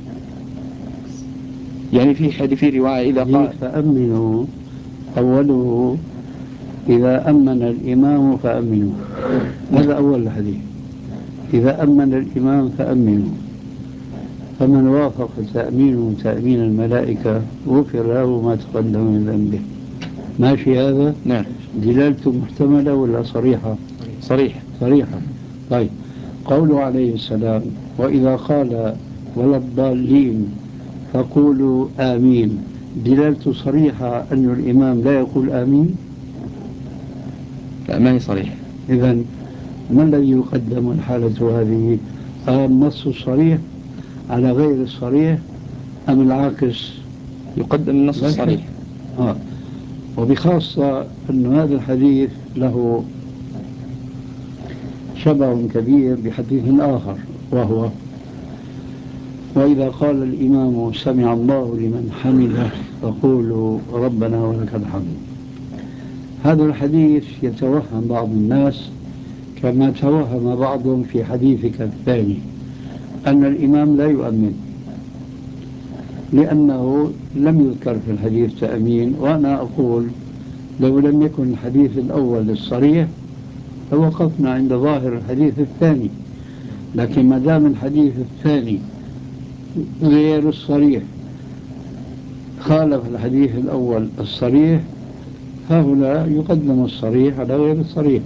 S3: يعني في حديث في رواية إذا قال
S2: فأمنوا أوله إذا أمن الإمام فأمنوا، هذا أول الحديث. إذا أمن الإمام فأمنوا، فمن وافق تأمينه تأمين الملائكة غفر له ما تقدم من ذنبه. ماشي هذا؟
S3: نعم.
S2: دلالته محتملة ولا صريحة؟
S3: صريحة.
S2: صريحة. طيب قوله عليه السلام: وإذا قال ولا الضالين فقولوا آمين، دلالته صريحة أن الإمام لا يقول آمين؟
S3: لا، ما هي صريحة.
S2: إذن ما الذي يقدم الحالة هذه؟ النص الصريح على غير الصريح أم العكس؟
S3: يقدم النص الصريح.
S2: آه. وبخاصة أن هذا الحديث له شبه كبير بحديث آخر، وهو وإذا قال الإمام سمع الله لمن حمده فقولوا ربنا ولك الحمد. هذا الحديث يتوهم بعض الناس كما توهم بعضهم في حديثك الثاني أن الإمام لا يؤمن، لأنه لم يذكر في الحديث تأمين. وأنا أقول لو لم يكن الحديث الأول الصريح لوقفنا عند ظاهر الحديث الثاني، لكن ما دام الحديث الثاني غير الصريح خالف الحديث الأول الصريح، هؤلاء يقدم الصريح على غير الصريح.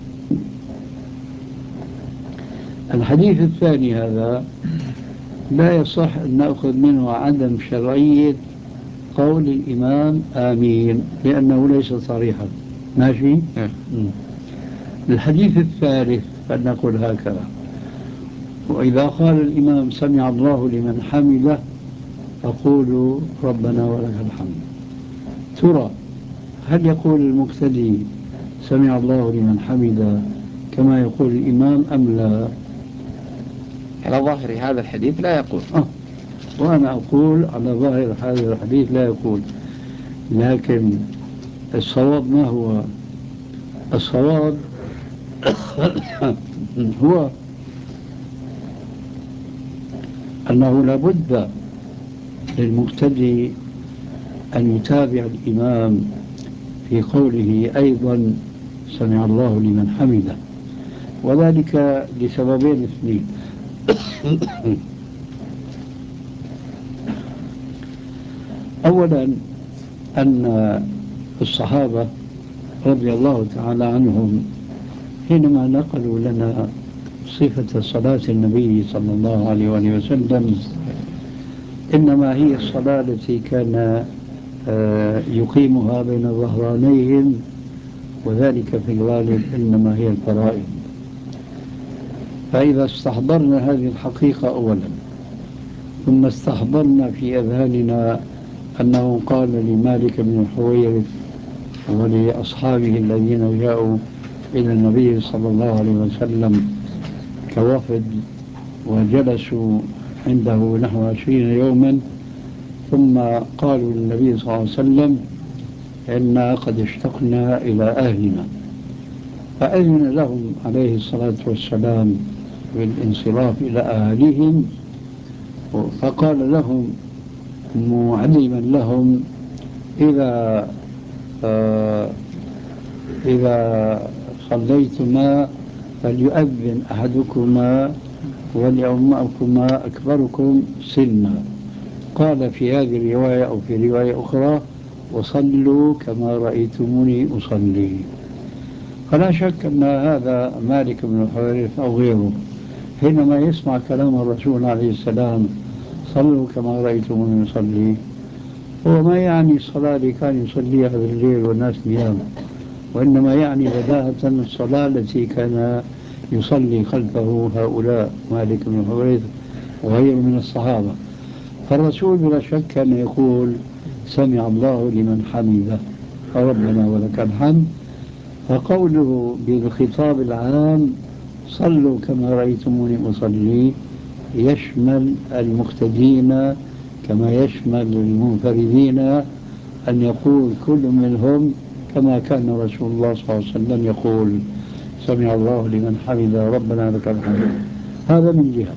S2: الحديث الثاني هذا لا يصح أن نأخذ منه عدم شرعية قول الإمام آمين لأنه ليس صريحا. ماشي؟ الحديث الثالث فلنقول هكذا: وإذا قال الإمام سمع الله لمن حمده فقولوا ربنا ولك الحمد. ترى هل يقول المقتدي سمع الله لمن حمده كما يقول الإمام أم لا؟
S3: على ظاهر هذا الحديث لا يقول.
S2: آه. وأنا أقول على ظاهر هذا الحديث لا يقول، لكن الصواب ما هو؟ الصواب هو أنه لابد للمقتدي أن يتابع الإمام في قوله أيضا سمع الله لمن حمده، وذلك لسببين اثنين. أولا أن الصحابة رضي الله تعالى عنهم حينما نقلوا لنا صفة صلاة النبي صلى الله عليه وآله وسلم إنما هي الصلاة التي كان يقيمها بين ظهرانيهم، وذلك في الغالب إنما هي الفرائض. فإذا استحضرنا هذه الحقيقة أولا، ثم استحضرنا في أذهاننا أنه قال لمالك بن الحويرث ولأصحابه الذين جاءوا إلى النبي صلى الله عليه وسلم كوفد وجلسوا عنده نحو عشرين يوما، ثم قالوا للنبي صلى الله عليه وسلم إنا قد اشتقنا إلى أهلنا، فأذن لهم عليه الصلاة والسلام بالانصراف إلى أهلهم، فقال لهم معلما لهم إذا آه إذا صليتما فليؤذن أحدكما وليؤمكما أكبركم سنا. قال في هذه الرواية أو في رواية أخرى وصلوا كما رأيتموني أصلي. فلا شك أن هذا مالك بن الحويرث أو غيره حينما يسمع كلام الرسول عليه السلام صلوا كما رأيتموني أصلي، هو ما يعني الصلاة اللي كان يصليها بالليل والناس نيام، وإنما يعني بداهة الصلاة التي كان يصلي خلفه هؤلاء مالك بن الحويرث وغيره من الصحابة. فالرسول بلا شك أن يقول سمع الله لمن حمده ربنا ولك الحمد، فقوله بالخطاب العام صلوا كما رأيتموني أصلي يشمل المقتدين كما يشمل المنفردين، أن يقول كل منهم كما كان رسول الله صلى الله عليه وسلم يقول سمع الله لمن حمده ربنا لك الحمد. هذا من جهة.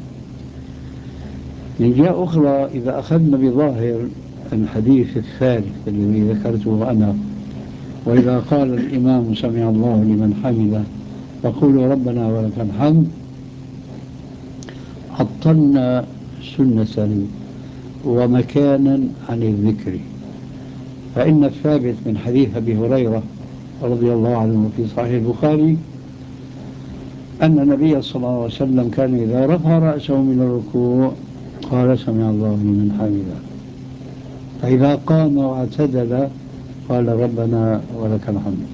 S2: من جهة أخرى إذا أخذنا بظاهر الحديث الثالث الذي ذكرته أنا، وإذا قال الإمام سمع الله لمن حمده فقولوا ربنا ولك الحمد، عطلنا سنة ومكانا عن الذكر. فإن الثابت من حديث أبي هريرة رضي الله عنه في صحيح البخاري أن النبي صلى الله عليه وسلم كان إذا رفع رأسه من الركوع قال سمع الله لمن حمده، فإذا قام واعتدل قال ربنا ولك الحمد.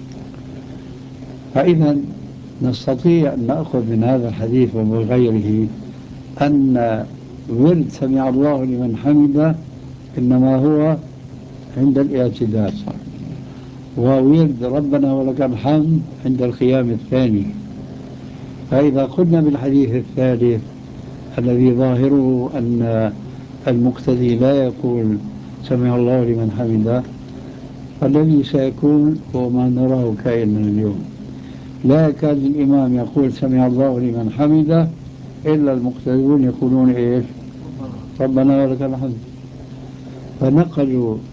S2: فإذا نستطيع أن نأخذ من هذا الحديث ومن غيره أن ورد سمع الله لمن حمده إنما هو عند الاعتدال، وورد ربنا ولك الحمد عند القيام الثاني. فإذا قلنا بالحديث الثالث الذي ظاهره أن المقتدي لا يقول سمع الله لمن حمده، فالذي سيكون هو ما نراه كائنا اليوم، لا يكاد الإمام يقول سمع الله لمن حمده إلا المقتدون يقولون إيش؟ ربنا ولك الحمد. فنقلوا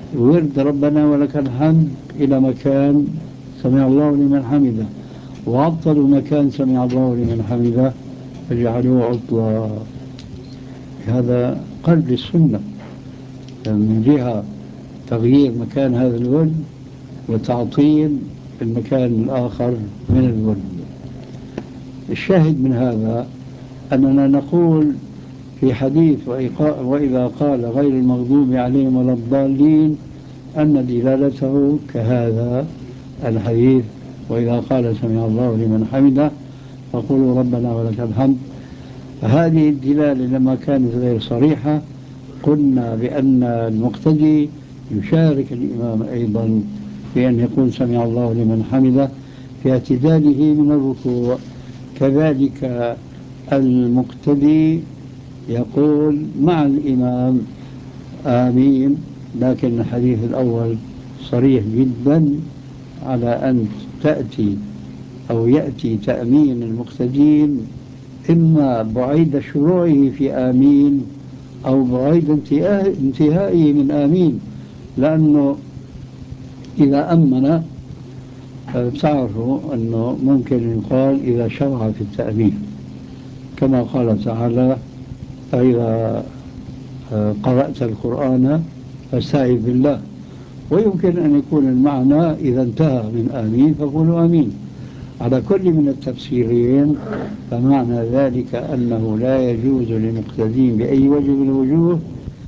S2: ورد ربنا ولك الحمد إلى مكان سمع الله لمن حمده، وعطلوا مكان سمع الله لمن حمده فجعلوه عطلا. هذا قلب السنة من جهة تغيير مكان هذا الورد وتعطيل المكان الآخر من الورد. الشاهد من هذا أننا نقول في حديث وإذا قال غير المغضوب عليهم ولا الضالين أن دلالته كهذا الحديث وإذا قال سمع الله لمن حمده فقولوا ربنا ولك الحمد. هذه الدلالة لما كانت غير صريحة قلنا بأن المقتدي يشارك الإمام أيضا في أن يقول سمع الله لمن حمده في اعتداله من الركوع. كذلك المقتدي يقول مع الإمام آمين، لكن الحديث الأول صريح جدا على أن تأتي أو يأتي تأمين المقتدين إما بعيد شروعه في آمين أو بعيد انتهائه من آمين، لأنه إذا أمن تعرفوا أنه ممكن يقال إذا شرع في التأمين كما قال تعالى فإذا قرأت القرآن فاستعذ بالله، ويمكن أن يكون المعنى إذا انتهى من آمين فقولوا آمين. على كل من التفسيرين فمعنى ذلك أنه لا يجوز للمقتدين بأي وجه من الوجوه.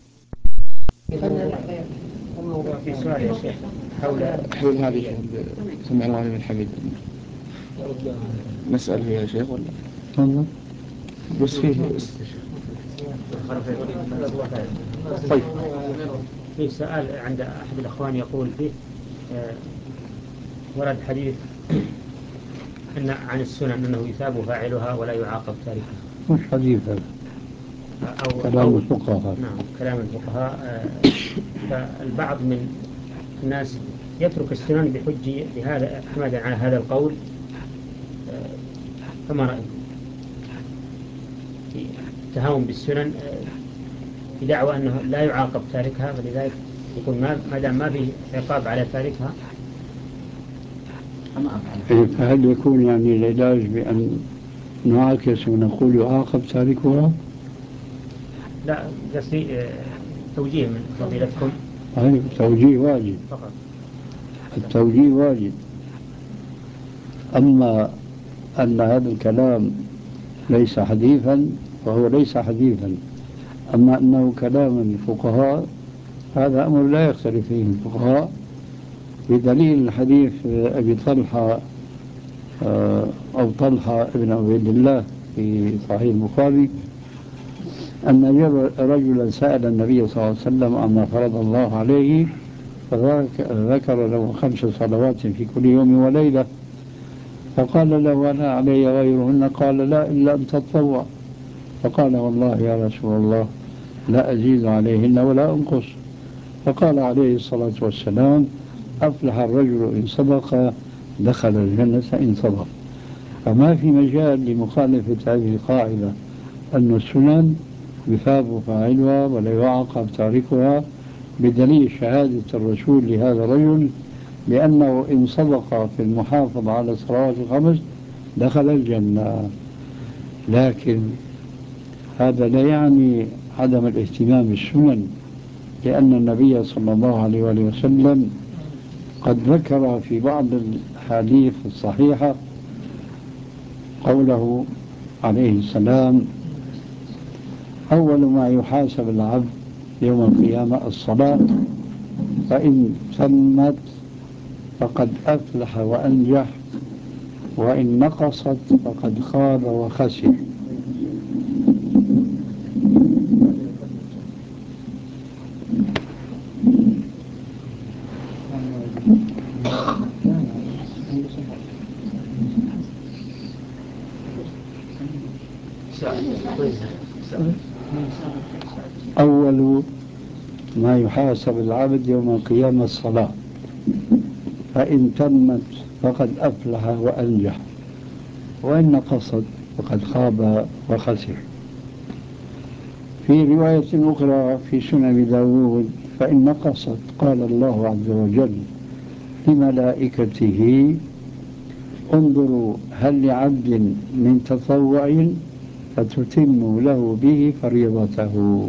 S1: في سؤال يا شيخ حول
S3: حول هذه سمع الله لمن حمده نسأل فيها يا شيخ ولا
S2: تفضل.
S3: بس فيه
S1: طيب في سؤال عند أحد الأخوان يقول فيه آه ورد حديث أن عن السنن أنه يثاب فاعلها ولا يعاقب تاركها.
S2: مش حديث هذا،
S1: أو
S2: كلام
S1: أو
S2: الفقهاء.
S1: نعم كلام الفقهاء. آه فالبعض من الناس يترك السنن بحجة بهذا حمدا على هذا القول. آه فما رأيكم في التهاون بالسنن بدعوى أنه لا يعاقب تاركها، فلذلك يقول ما دام ما في عقاب على تاركها.
S2: فهل يكون يعني العلاج بأن نعاكس ونقول يعاقب تاركها؟
S1: لا قصدي توجيه من فضيلتكم.
S2: أي توجيه واجب
S1: فقط.
S2: التوجيه واجب. أما أن هذا الكلام ليس حديثا فهو ليس حديثا، أما أنه كلام الفقهاء هذا أمر لا يختلف فيه الفقهاء، بدليل الحديث أبي طلحة أو طلحة ابن عبيد الله في صحيح البخاري أن رجلا سأل النبي صلى الله عليه وسلم عما فرض الله عليه فذكر له خمس صلوات في كل يوم وليلة، فقال له أنا علي غيرهن؟ قال لا إلا أن تتطوع. فقال والله يا رسول الله لا أزيد عليهن ولا أنقص. فقال عليه الصلاة والسلام أفلح الرجل إن صدق دخل الجنة إن صدق. فما في مجال لمخالفة هذه القاعدة أن السنن يثاب فاعلها ولا يعاقب تاركها، بدليل شهادة الرسول لهذا الرجل بأنه إن صدق في المحافظة على الصلوات الخمس دخل الجنة. لكن هذا لا يعني عدم الاهتمام بالسنن، لأن النبي صلى الله عليه وآله وسلم قد ذكر في بعض الحديث الصحيحة قوله عليه السلام أول ما يحاسب العبد يوم القيامة الصلاة فإن تمت فقد أفلح وأنجح وإن نقصت فقد خاب وخسر. أول ما يحاسب العبد يوم القيامة الصلاة فإن تمت فقد أفلح وأنجح وإن نقصت فقد خاب وخسر. في رواية أخرى في سنن داود فإن نقصت قال الله عز وجل لملائكته انظروا هل لعبد من تطوع فتتم له به فريضته.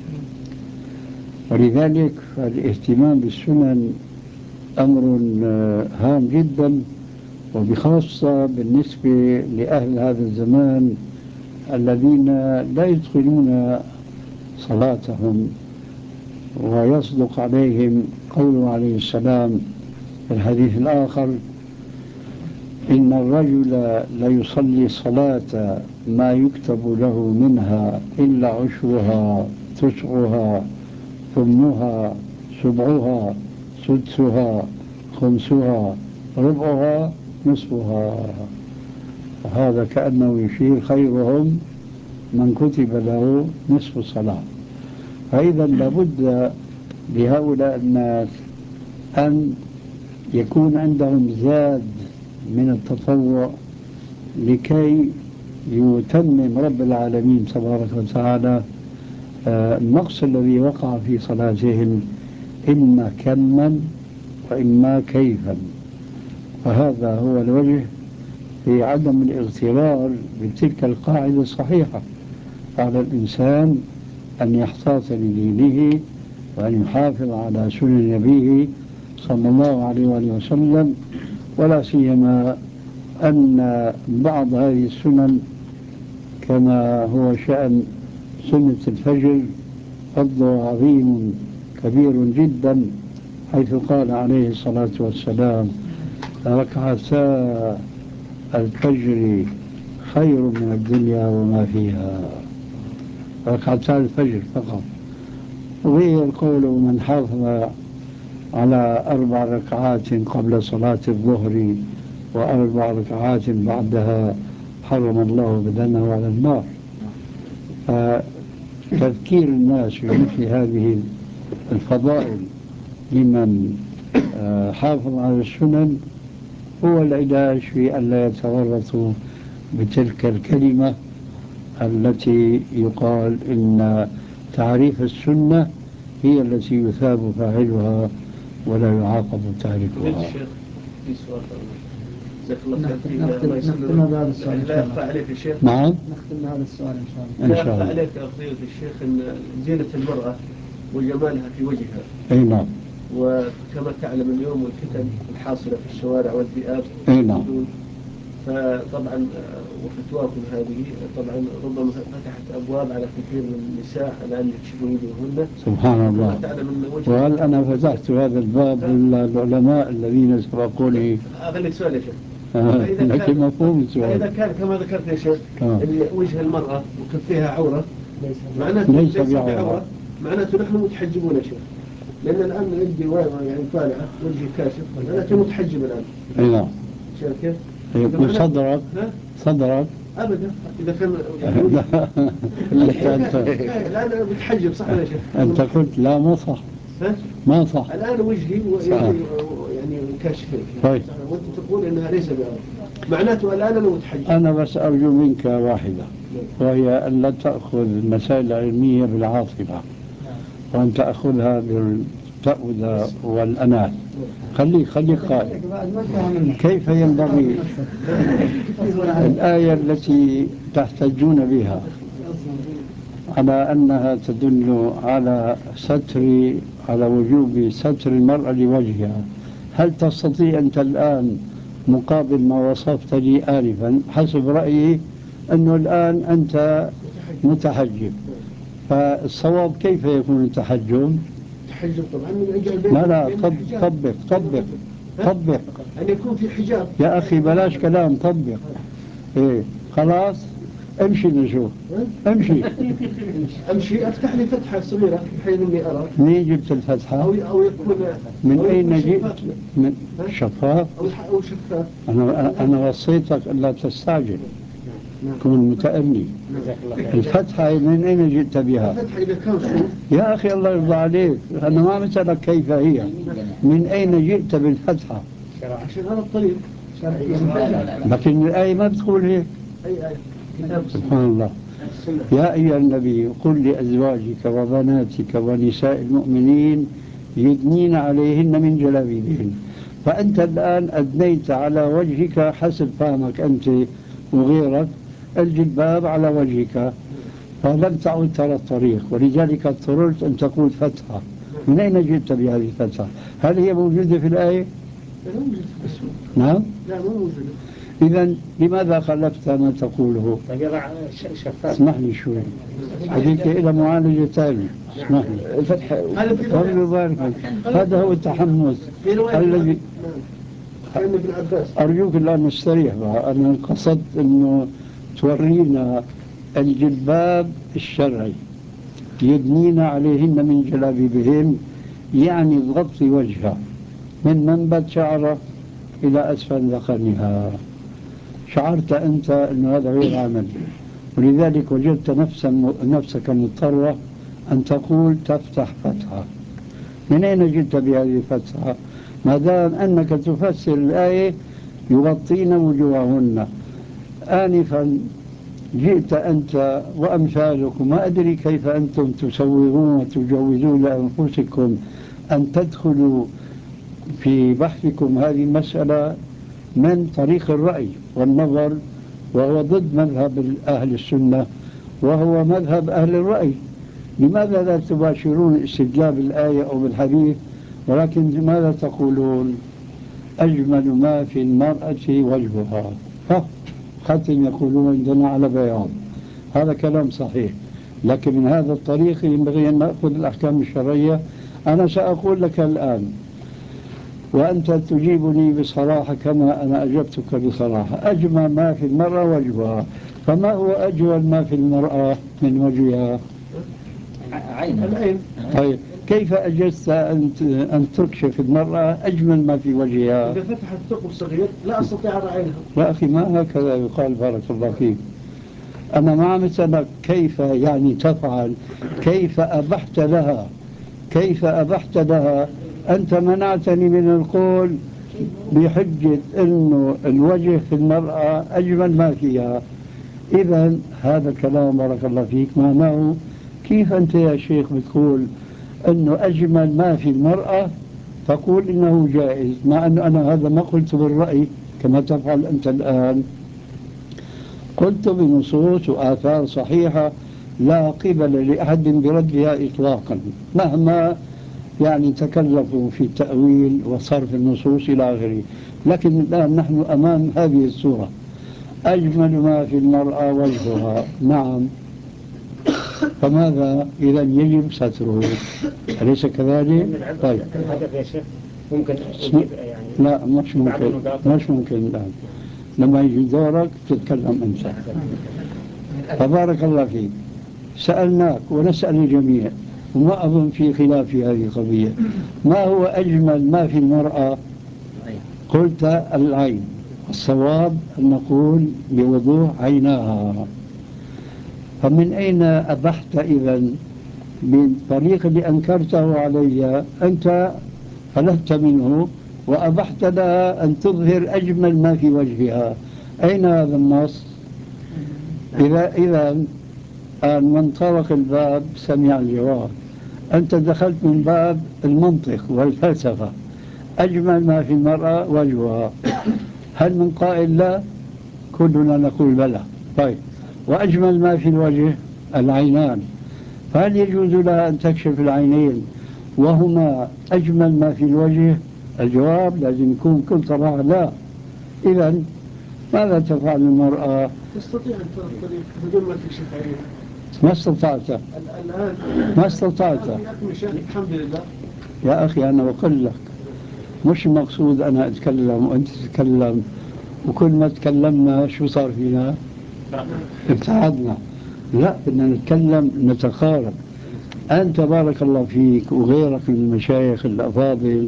S2: ولذلك الاهتمام بالسنن أمر هام جدا، وبخاصة بالنسبة لأهل هذا الزمان الذين لا يتقنون صلاتهم، ويصدق عليهم قوله عليه السلام في الحديث الآخر إن الرجل ليصلي صلاة ما يكتب له منها إلا عشرها تسعها ثمنها سبعها سدسها خمسها ربعها نصفها. وهذا كأنه يشير خيرهم من كتب له نصف الصلاة. فإذا لابد لهؤلاء الناس أن يكون عندهم زاد من التطوع لكي يتمم رب العالمين تبارك وتعالى النقص الذي وقع في صلاتهم إما كما وإما كيفا. وهذا هو الوجه في عدم الاغترار بتلك القاعدة الصحيحة. على الإنسان أن يحتاط لدينه وأن يحافظ على سنن نبيه صلى الله عليه وسلم، ولا سيما أن بعض هذه السنن كما هو شأن سنة الفجر فضلها عظيم كبير جدا، حيث قال عليه الصلاة والسلام ركعتا الفجر خير من الدنيا وما فيها. ركعتا الفجر فقط. وغير قوله من حافظ على أربع ركعات قبل صلاة الظهر وأربع ركعات بعدها حرم الله بدنه على النار. فتذكير الناس بمثل هذه الفضائل لمن حافظ على السنن هو العلاج في أن لا يتورطوا بتلك الكلمة التي يقال إن تعريف السنة هي التي يثاب فاعلها ولا يعاقب تاركها.
S4: نختم هذا السؤال لا يخفى عليك يا شيخ.
S2: نعم
S4: نختم هذا السؤال إن شاء الله. لا يخفى عليك يا فضيلة الشيخ أن زينة المرأة وجمالها في وجهها.
S2: أي نعم.
S4: وكما تعلم اليوم الفتن الحاصلة في الشوارع والذئاب.
S2: أي نعم.
S4: فطبعا وفتواكم هذه طبعا ربما فتحت أبواب على كثير من النساء على أن يكشفوا وجوههن.
S2: سبحان الله. وهل أنا فتحت هذا الباب للعلماء الذين سبقوني؟
S4: أغلق سؤال يا شيخ.
S2: آه لكن مفهوم السؤال.
S4: فإذا كان كما ذكرت يا شيخ آه. اللي وجه المرأة وكفيها عورة
S2: معناته ليس بعورة،
S4: معناته نحن متحجبون يا شيخ. لأن الآن عندي يعني طالعة وجهي كاشف معناته متحجب الآن.
S2: أي نعم.
S4: شايف كيف؟
S2: وصدرك صدرك
S4: أبدا إذا كان يعني لا أنا متحجب صح ولا شيخ؟
S2: أنت قلت لا ما صح. ما صح.
S4: الآن وجهي يعني كاشف.
S2: طيب.
S4: وأنت تقول إنها ليس بعورة. معناته الآن أنا متحجب.
S2: أنا بس أرجو منك واحدة، وهي أن لا تأخذ المسائل العلمية بالعاطفة، وأن تأخذها بالتأودة والأناة. خليك خليك قائل. كيف ينبغي الآية التي تحتجون بها على أنها تدل على ستر على وجوب ستر المرأة لوجهها، هل تستطيع أنت الآن مقابل ما وصفت لي آنفا حسب رأيي أنه الآن أنت متحجب، فالصواب كيف يكون التحجب؟
S4: تحجب طبعا من أجل
S2: لا لا طبق طبق طبق طبق
S4: أن يكون في حجاب
S2: يا أخي بلاش كلام طبق. إيه خلاص امشي نشوف امشي
S4: امشي افتح لي فتحة صغيرة بحيث اني ارى.
S2: منين جبت الفتحة؟
S4: او او يكون
S2: من اين جئت؟ من شفاف
S4: او او شفاف.
S2: انا انا وصيتك الا تستعجل، كن متأني. الفتحة من اين جئت بها؟
S4: الفتحة اذا كان صوف
S2: يا اخي الله يرضى عليك، انا ما مسألك كيف هي، من اين جئت بالفتحة؟
S4: عشان هذا الطريق
S2: لكن الآية ما بتقول هيك.
S4: اي اي
S2: سبحان الله. يا أيها النبي قل لأزواجك وبناتك ونساء المؤمنين يدنين عليهن من جلابيبهن. فأنت الآن أدنيت على وجهك حسب فهمك أنت وغيرك الجلباب على وجهك، فلم تعد ترى الطريق، ولذلك اضطررت أن تقول فتحة. من أين جئت بهذه الفتحة؟ هل هي موجودة في الآية؟
S4: لا موجودة في السورة.
S2: نعم؟
S4: لا مو موجودة.
S2: إذا لماذا خلفت ما تقوله؟
S1: طيب يضع شفاف.
S2: اسمح لي شوي، هذيك إلى معالجة ثانية. اسمح لي.
S3: الفتح
S2: طول يبارك، هذا هو التحمس الذي
S4: كان ابن عباس.
S2: أرجوك الآن نستريح بقى. أنا قصدت أنه تورينا الجلباب الشرعي يدنين عليهن من جلابيبهن، يعني تغطي وجهها من منبت شعره إلى أسفل ذقنها. شعرت أنت أن هذا غير عمل، ولذلك وجدت نفسا نفسك مضطرة أن تقول تفتح فتحة. من أين جئت بهذه الفتحة؟ ما دام أنك تفسر الآية يغطين وجوههن. آنفا جئت أنت وأمثالك، ما أدري كيف أنتم تسوغون وتجوزون لأنفسكم أن تدخلوا في بحثكم هذه المسألة من طريق الرأي والنظر، وهو ضد مذهب أهل السنة وهو مذهب أهل الرأي. لماذا لا تباشرون استدلال بالآية أو بالحديث، ولكن لماذا تقولون أجمل ما في المرأة وجهها؟ ها ختم يقولون عندنا على بياض. هذا كلام صحيح، لكن من هذا الطريق ينبغي أن نأخذ الأحكام الشرعية. أنا سأقول لك الآن وأنت تجيبني بصراحة كما أنا أجبتك بصراحة. أجمل ما في المرأة وجهها، فما هو أجمل ما في المرأة من وجهها؟
S1: عينها.
S4: العين.
S2: طيب كيف أجزت أن أن تكشف المرأة أجمل ما في وجهها؟
S4: إذا فتحت ثقب صغير لا أستطيع أرى عينها.
S2: يا أخي ما هكذا يقال، بارك الله فيك. أنا ما عم أسألك كيف يعني تفعل، كيف أبحت لها، كيف أبحت لها. أنت منعتني من القول بحجة أنه الوجه في المرأة أجمل ما فيها. إذا هذا الكلام بارك الله فيك معناه كيف أنت يا شيخ بتقول أنه أجمل ما في المرأة تقول إنه جائز، مع أنه أنا هذا ما قلت بالرأي كما تفعل أنت الآن، قلت بنصوص وآثار صحيحة لا قبل لأحد بردها إطلاقا مهما يعني تكلفوا في التأويل وصرف النصوص إلى آخره. لكن الآن نحن أمام هذه الصورة، أجمل ما في المرأة وجهها. نعم، فماذا إذا يجب ستره؟ أليس كذلك؟ طيب
S1: يا شيخ ممكن أجيب يعني
S2: لا مش ممكن، مش ممكن الآن، لما يجي دورك تتكلم أنت. فبارك الله فيك، سألناك ونسأل الجميع وما أظن في خلاف في هذه القضية، ما هو أجمل ما في المرأة؟ قلت العين، الصواب أن نقول بوضوح عيناها. فمن أين أبحت إذن بالطريق اللي أنكرته علي أنت فلت منه وأبحت لها أن تظهر أجمل ما في وجهها؟ أين هذا النص؟ إذا إذا من طرق الباب سمع الجواب. أنت دخلت من باب المنطق والفلسفة. أجمل ما في المرأة وجهها، هل من قائل لا؟ كلنا نقول بلى. طيب وأجمل ما في الوجه العينان، فهل يجوز لها أن تكشف العينين وهما أجمل ما في الوجه؟ الجواب لازم يكون كل صراحة لا. إذا ماذا تفعل المرأة؟
S4: تستطيع أن ترى الطريق بدون ما تكشف عينها.
S2: ما استطعت.
S4: الآن
S2: ما استطعت.
S4: الحمد لله.
S2: يا أخي أنا بقول لك مش المقصود أنا أتكلم وأنت تتكلم وكل ما تكلمنا شو صار فينا؟ ابتعدنا. لا، بدنا نتكلم نتقارب. أنت بارك الله فيك وغيرك من المشايخ الأفاضل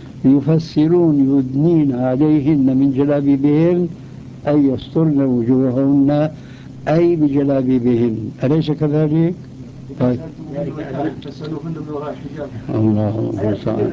S2: يفسرون يدنين عليهن من جلابيبهن أي يسترن وجوههن أي بجلابيبهن، أليس كذلك؟ طيب
S4: تسألوهن من وراء حجاب.
S2: الله المستعان.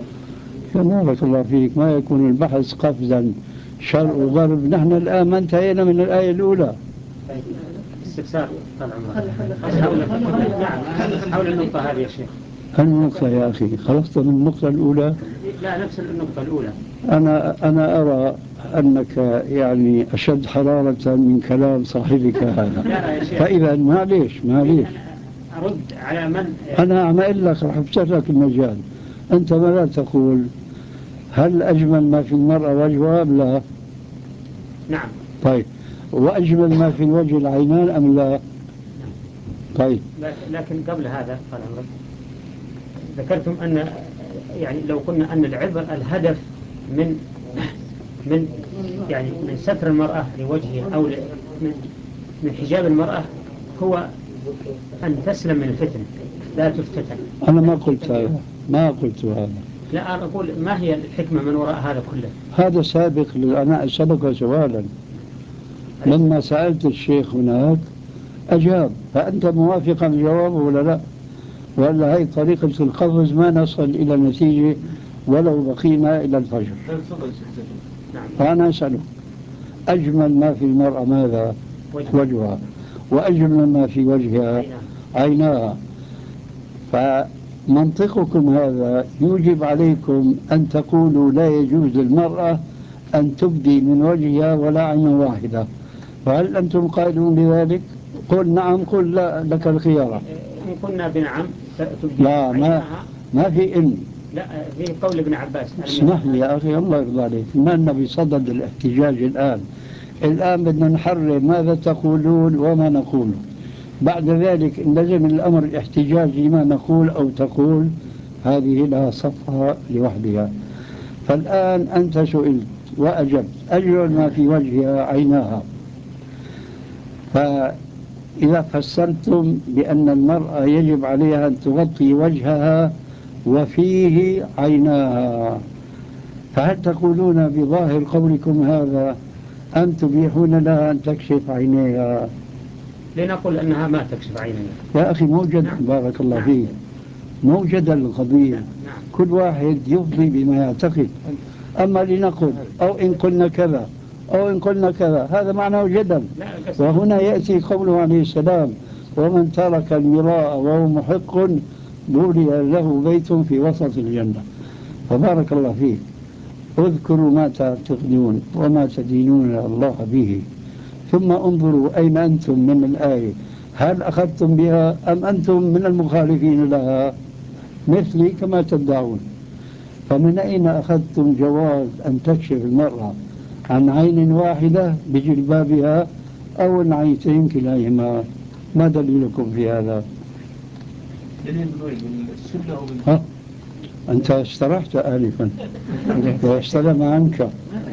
S2: بارك الله فيك، ما يكون البحث قفزا شرق وغرب. نحن الآن ما انتهينا من الآية الأولى.
S1: استفسار طال عمرك حول حول النقطة هذه يا شيخ.
S2: النقطة يا أخي خلصت من النقطة الأولى.
S1: لا، نفس النقطة الأولى.
S2: أنا أنا أرى أنك يعني أشد حرارة من كلام صاحبك هذا.
S1: لا يا شيخ،
S2: فإذا معليش معليش
S1: أرد على من.
S2: أنا عم أقول لك رح أفتح لك المجال. أنت ماذا تقول؟ هل أجمل ما في المرأة وجهها أم لا؟
S1: نعم.
S2: طيب، وأجمل ما في الوجه العينان أم لا؟ طيب،
S1: لكن قبل هذا قال عمرك ذكرتم أن يعني لو قلنا أن العبر الهدف من من يعني من ستر المرأة لوجهها أو من من حجاب المرأة هو أن تسلم من الفتنة، لا تفتتن.
S2: أنا ما قلت هذا، ما قلت هذا.
S1: لا، أنا أقول ما هي الحكمة من وراء هذا كله؟
S2: هذا سابق. أنا أسألك سؤالا، لما سألت الشيخ هناك أجاب، فأنت موافق الجواب ولا لا؟ ولا هي طريقة القفز ما نصل إلى نتيجة ولو بقينا إلى الفجر؟
S1: نعم.
S2: فأنا أسألك، أجمل ما في المرأة ماذا؟ وجهها. وأجمل ما في وجهها عيناها. فمنطقكم هذا يوجب عليكم أن تقولوا لا يجوز للمرأة أن تبدي من وجهها ولا عين واحدة. فهل أنتم قائلون بذلك؟ قل نعم، قل لا، لك الخيار.
S1: إن قلنا بنعم تبدي
S2: لا، ما ما في إن.
S1: لا، في قول ابن عباس.
S2: اسمح لي يا أخي الله يرضى عليك، ما لنا بصدد الاحتجاج الآن. الآن بدنا نحرر ماذا تقولون وما نقول. بعد ذلك إن لزم الأمر الاحتجاج لما نقول أو تقول، هذه لها صفحة لوحدها. فالآن أنت سئلت وأجبت، أجمل ما في وجهها عيناها. فإذا فسرتم بأن المرأة يجب عليها أن تغطي وجهها وفيه عيناها، فهل تقولون بظاهر قولكم هذا أم تبيحون لها أن تكشف عينيها؟
S1: لنقول أنها ما تكشف عينيها.
S2: يا أخي موجد. نعم. بارك الله فيك. موجد القضية. نعم. كل واحد يفضي بما يعتقد. أما لنقل أو إن قلنا كذا أو إن قلنا كذا، هذا معناه جدل. وهنا يأتي قوله عليه السلام: ومن ترك المراء وهو محق بوري له بيت في وسط الجنة. فبارك الله فيك. اذكروا ما تعتقدون وما تدينون الله به، ثم انظروا أين أنتم من الآية، هل أخذتم بها أم أنتم من المخالفين لها مثلي كما تدعون؟ فمن أين أخذتم جواز أن تكشف المرأة عن عين واحدة بجلبابها أو العينين كلاهما؟ ما دليلكم في هذا؟
S4: دليل من السنة أو من
S2: أنت استرحت آنفا واستلم عنك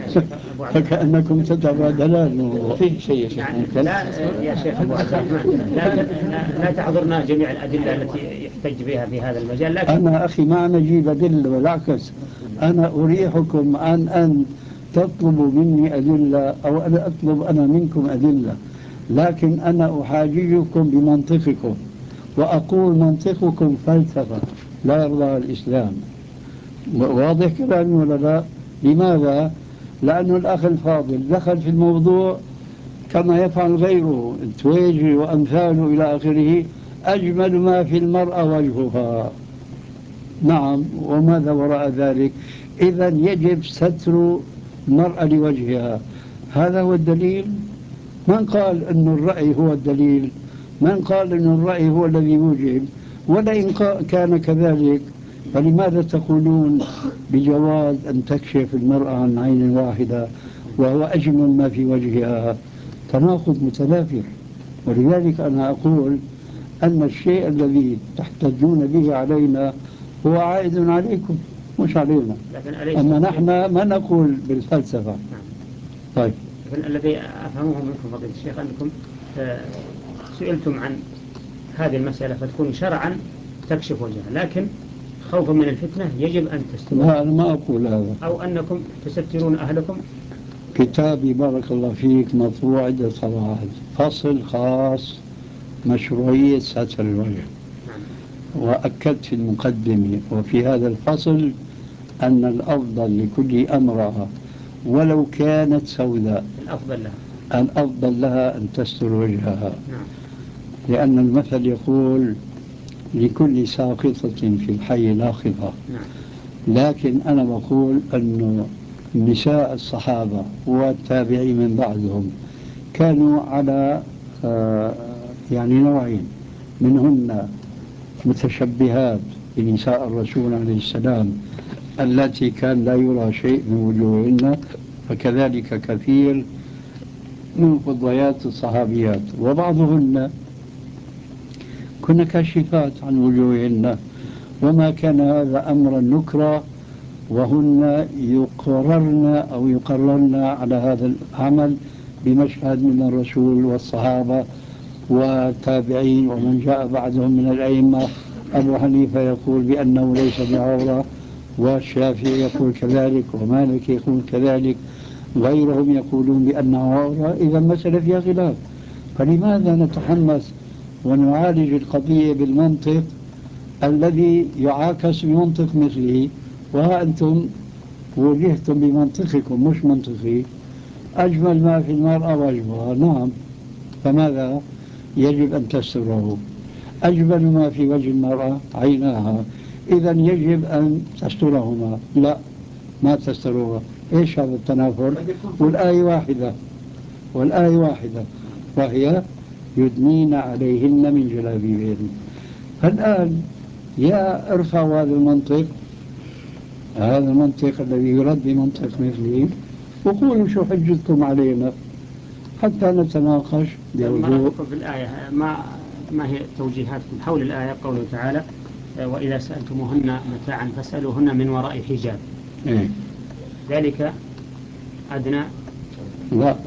S2: فكأنكم تتبادلان.
S3: فيه شيء يا شيخ ممكن؟
S1: لا يا شيخ أبو عبد الرحمن، لا, لا, لا تحضرنا جميع الأدلة التي يحتج بها في هذا المجال. لكن
S2: أنا أخي ما نجيب أدلة، بالعكس أنا أريحكم عن أن تطلبوا مني أدلة أو أنا أطلب أنا منكم أدلة، لكن أنا أحاججكم بمنطقكم وأقول منطقكم فلسفة لا يرضى الإسلام. واضح كلامي ولا لا؟ لماذا؟ لأن الأخ الفاضل دخل في الموضوع كما يفعل غيره، التويجي وأمثاله إلى آخره. أجمل ما في المرأة وجهها. نعم، وماذا وراء ذلك؟ إذا يجب ستر المرأة لوجهها. هذا هو الدليل. من قال أن الرأي هو الدليل؟ من قال أن الرأي هو الذي يوجب؟ ولئن كان كذلك فلماذا تقولون بجواز أن تكشف المرأة عن عين واحدة وهو أجمل ما في وجهها؟ تناقض متنافر. ولذلك أنا أقول أن الشيء الذي تحتجون به علينا هو عائد عليكم مش علينا. أما نحن ما نقول بالفلسفة. طيب،
S1: الذي أفهمه منكم فضيلة الشيخ أنكم سئلتم عن هذه المسألة فتكون شرعا تكشف وجهها، لكن خوفا من الفتنة يجب أن تستمروا.
S2: لا، أنا ما أقول هذا.
S1: أو أنكم تسترون أهلكم.
S2: كتابي بارك الله فيك مطبوع عدة صفحات، فصل خاص مشروعية ستر الوجه. وأكدت في المقدمة وفي هذا الفصل أن الأفضل لكل امرأة ولو كانت سوداء
S1: الأفضل لها
S2: الأفضل لها أن تستر وجهها. لأن المثل يقول: لكل ساقطة في الحي لاقطة.
S1: نعم.
S2: لكن أنا بقول أنه نساء الصحابة والتابعين من بعدهم كانوا على آه يعني نوعين، منهن متشبهات بنساء الرسول عليه السلام التي كان لا يرى شيء من وجوههن، فكذلك كثير من فضيات الصحابيات، وبعضهن كن كاشفات عن وجوههن، وما كان هذا أمرا نكرا، وهن يقررن أو يقررن على هذا العمل بمشهد من الرسول والصحابة والتابعين ومن جاء بعدهم من الأئمة. أبو حنيفة يقول بأنه ليس بعورة، والشافعي يقول كذلك، ومالك يقول كذلك، غيرهم يقولون بأنه عورة. إذا مسألة فيها خلاف، فلماذا نتحمس ونعالج القضية بالمنطق الذي يعاكس بمنطق مثله؟ وها أنتم وجهتم بمنطقكم مش منطقي. أجمل ما في المرأة وجهها، نعم، فماذا يجب أن تستره؟ أجمل ما في وجه المرأة عيناها، إذا يجب أن تسترهما. لا، ما تسترها. إيش هذا التنافر؟ والآية واحدة، والآية واحدة، وهي يدنين عليهن من جلابيبهن. فالآن يا ارفعوا هذا المنطق، هذا المنطق الذي يرد بمنطق مثله، وقولوا شو حجتكم علينا حتى نتناقش بوضوح.
S1: في الآية ما ما هي توجيهاتكم حول الآية؟ قوله تعالى وإذا سألتموهن متاعا فاسألوهن من وراء حجاب.
S2: إيه؟
S1: ذلك أدنى
S2: لا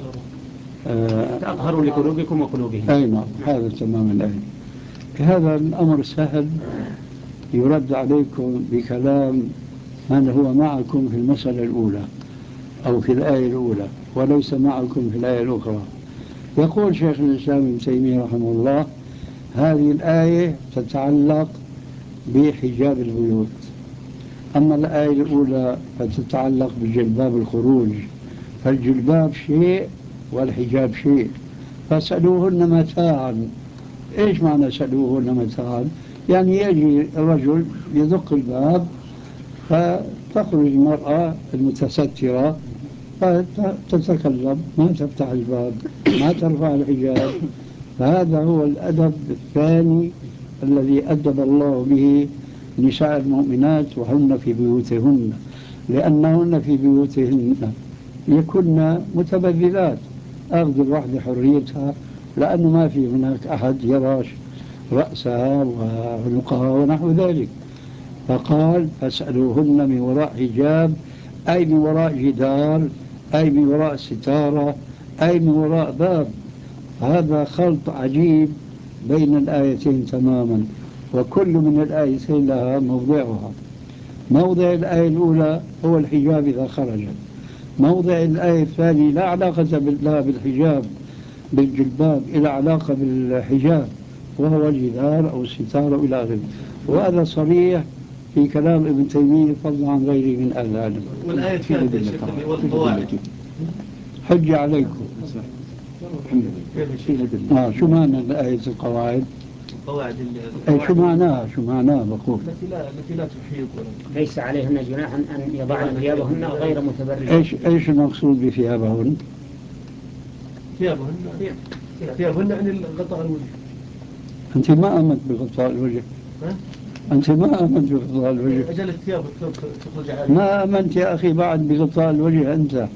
S1: آه أظهروا لقلوبكم وقلوبهم.
S2: أي نعم، هذا تمام الآية. هذا الأمر سهل يرد عليكم بكلام من هو معكم في المسألة الأولى أو في الآية الأولى وليس معكم في الآية الأخرى. يقول شيخ الإسلام ابن تيمية رحمه الله هذه الآية تتعلق بحجاب البيوت، أما الآية الأولى فتتعلق بجلباب الخروج، فالجلباب شيء والحجاب شيء. فاسألوهن متاعا. إيش معنى سألوهن متاعا؟ يعني يجي الرجل يدق الباب فتخرج المرأة المتسترة فتتكلم، ما تفتح الباب، ما ترفع الحجاب. فهذا هو الأدب الثاني الذي أدب الله به نساء المؤمنات وهن في بيوتهن، لأنهن في بيوتهن يكن متبذلات، أخذ الواحدة حريتها، لأنه ما في هناك أحد يراش رأسها وعنقها ونحو ذلك. فقال فاسألوهن من وراء حجاب، أي من وراء جدار، أي من وراء ستارة، أي من وراء باب. هذا خلط عجيب بين الآيتين تماما، وكل من الآيتين لها موضعها. موضع الآية الأولى هو الحجاب إذا خرجت، موضع الآية الثانية لا علاقة لا بالحجاب بالجلباب، إلى علاقة بالحجاب وهو الجدار أو الستار إلى آخره. وهذا صريح في كلام ابن تيمية فضلا عن غيره من أهل العلم.
S4: والآية الثالثة والقواعد
S2: حج عليكم. آه شو معنى الآية القواعد؟
S4: قواعد
S2: أي شو معناها؟ شو معناها بقول؟
S4: التي لا التي لا تحيط
S1: ليس عليهن جناح أن يضعن ثيابهن غير متبرجات.
S2: إيش إيش المقصود بثيابهن؟
S4: ثيابهن ثيابهن يعني غطاء الوجه.
S2: أنت ما آمنت بغطاء الوجه. أنت ما آمنت بغطاء الوجه.
S4: أجل الثياب تخرج عليه.
S2: ما آمنت يا أخي بعد بغطاء الوجه أنت.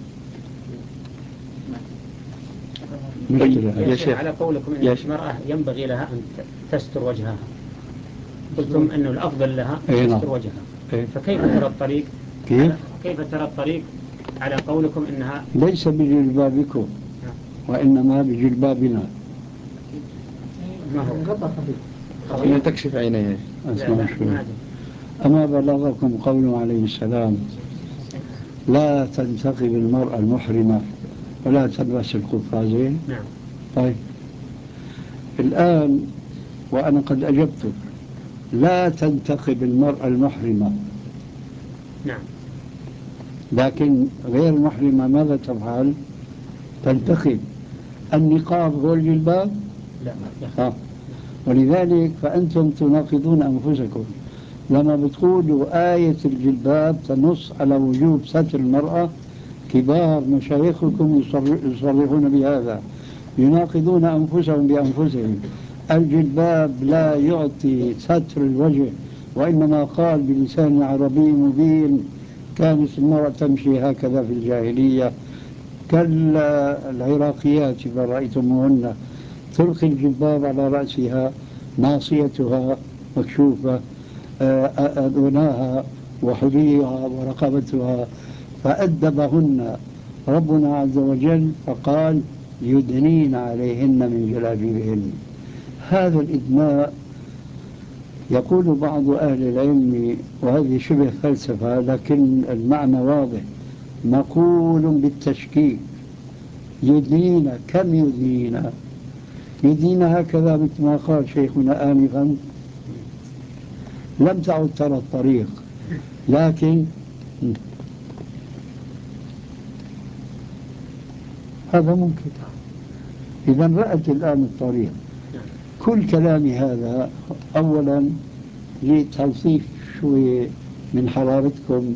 S1: يا شيخ على قولكم أن المرأة ينبغي لها أن تستر وجهها، قلتم أنه الأفضل لها أن تستر وجهها، فكيف ترى الطريق؟
S2: كيف؟
S1: كيف ترى الطريق على قولكم أنها
S2: ليس بجلبابكم وإنما بجلبابنا.
S1: ما هو
S3: خفيف تكشف عينيه.
S2: أما بلغكم قوله عليه السلام لا تنتقب المرأة المحرمة ولا تلبس القفازين؟
S1: نعم.
S2: طيب الآن وأنا قد أجبت لا تنتقب المرأة المحرمة.
S1: نعم.
S2: لكن غير المحرمة ماذا تفعل؟ تنتقب. النقاب هو الجلباب؟
S1: لا.
S2: آه. ولذلك فأنتم تناقضون أنفسكم لما بتقولوا آية الجلباب تنص على وجوب ستر المرأة. كبار مشايخكم يصرحون بهذا، يناقضون أنفسهم بأنفسهم. الجلباب لا يعطي ستر الوجه، وإنما قال بلسان عربي مبين كانت المرأة تمشي هكذا في الجاهلية كالعراقيات إذا رأيتموهن تلقي الجلباب على رأسها، ناصيتها مكشوفة، أذناها وحليها ورقبتها. فأدبهن ربنا عز وجل فقال يدنين عليهن من جلابيبهن. هذا الإدناء يقول بعض أهل العلم، وهذه شبه فلسفة لكن المعنى واضح، مقول بالتشكيك. يدنين، كم يدنين؟ يدنين هكذا مثل ما قال شيخنا آنفا، لم تعد ترى الطريق، لكن هذا ممكن. إذا رأت الآن الطريق. كل كلامي هذا أولا لتلطيف شوية من حرارتكم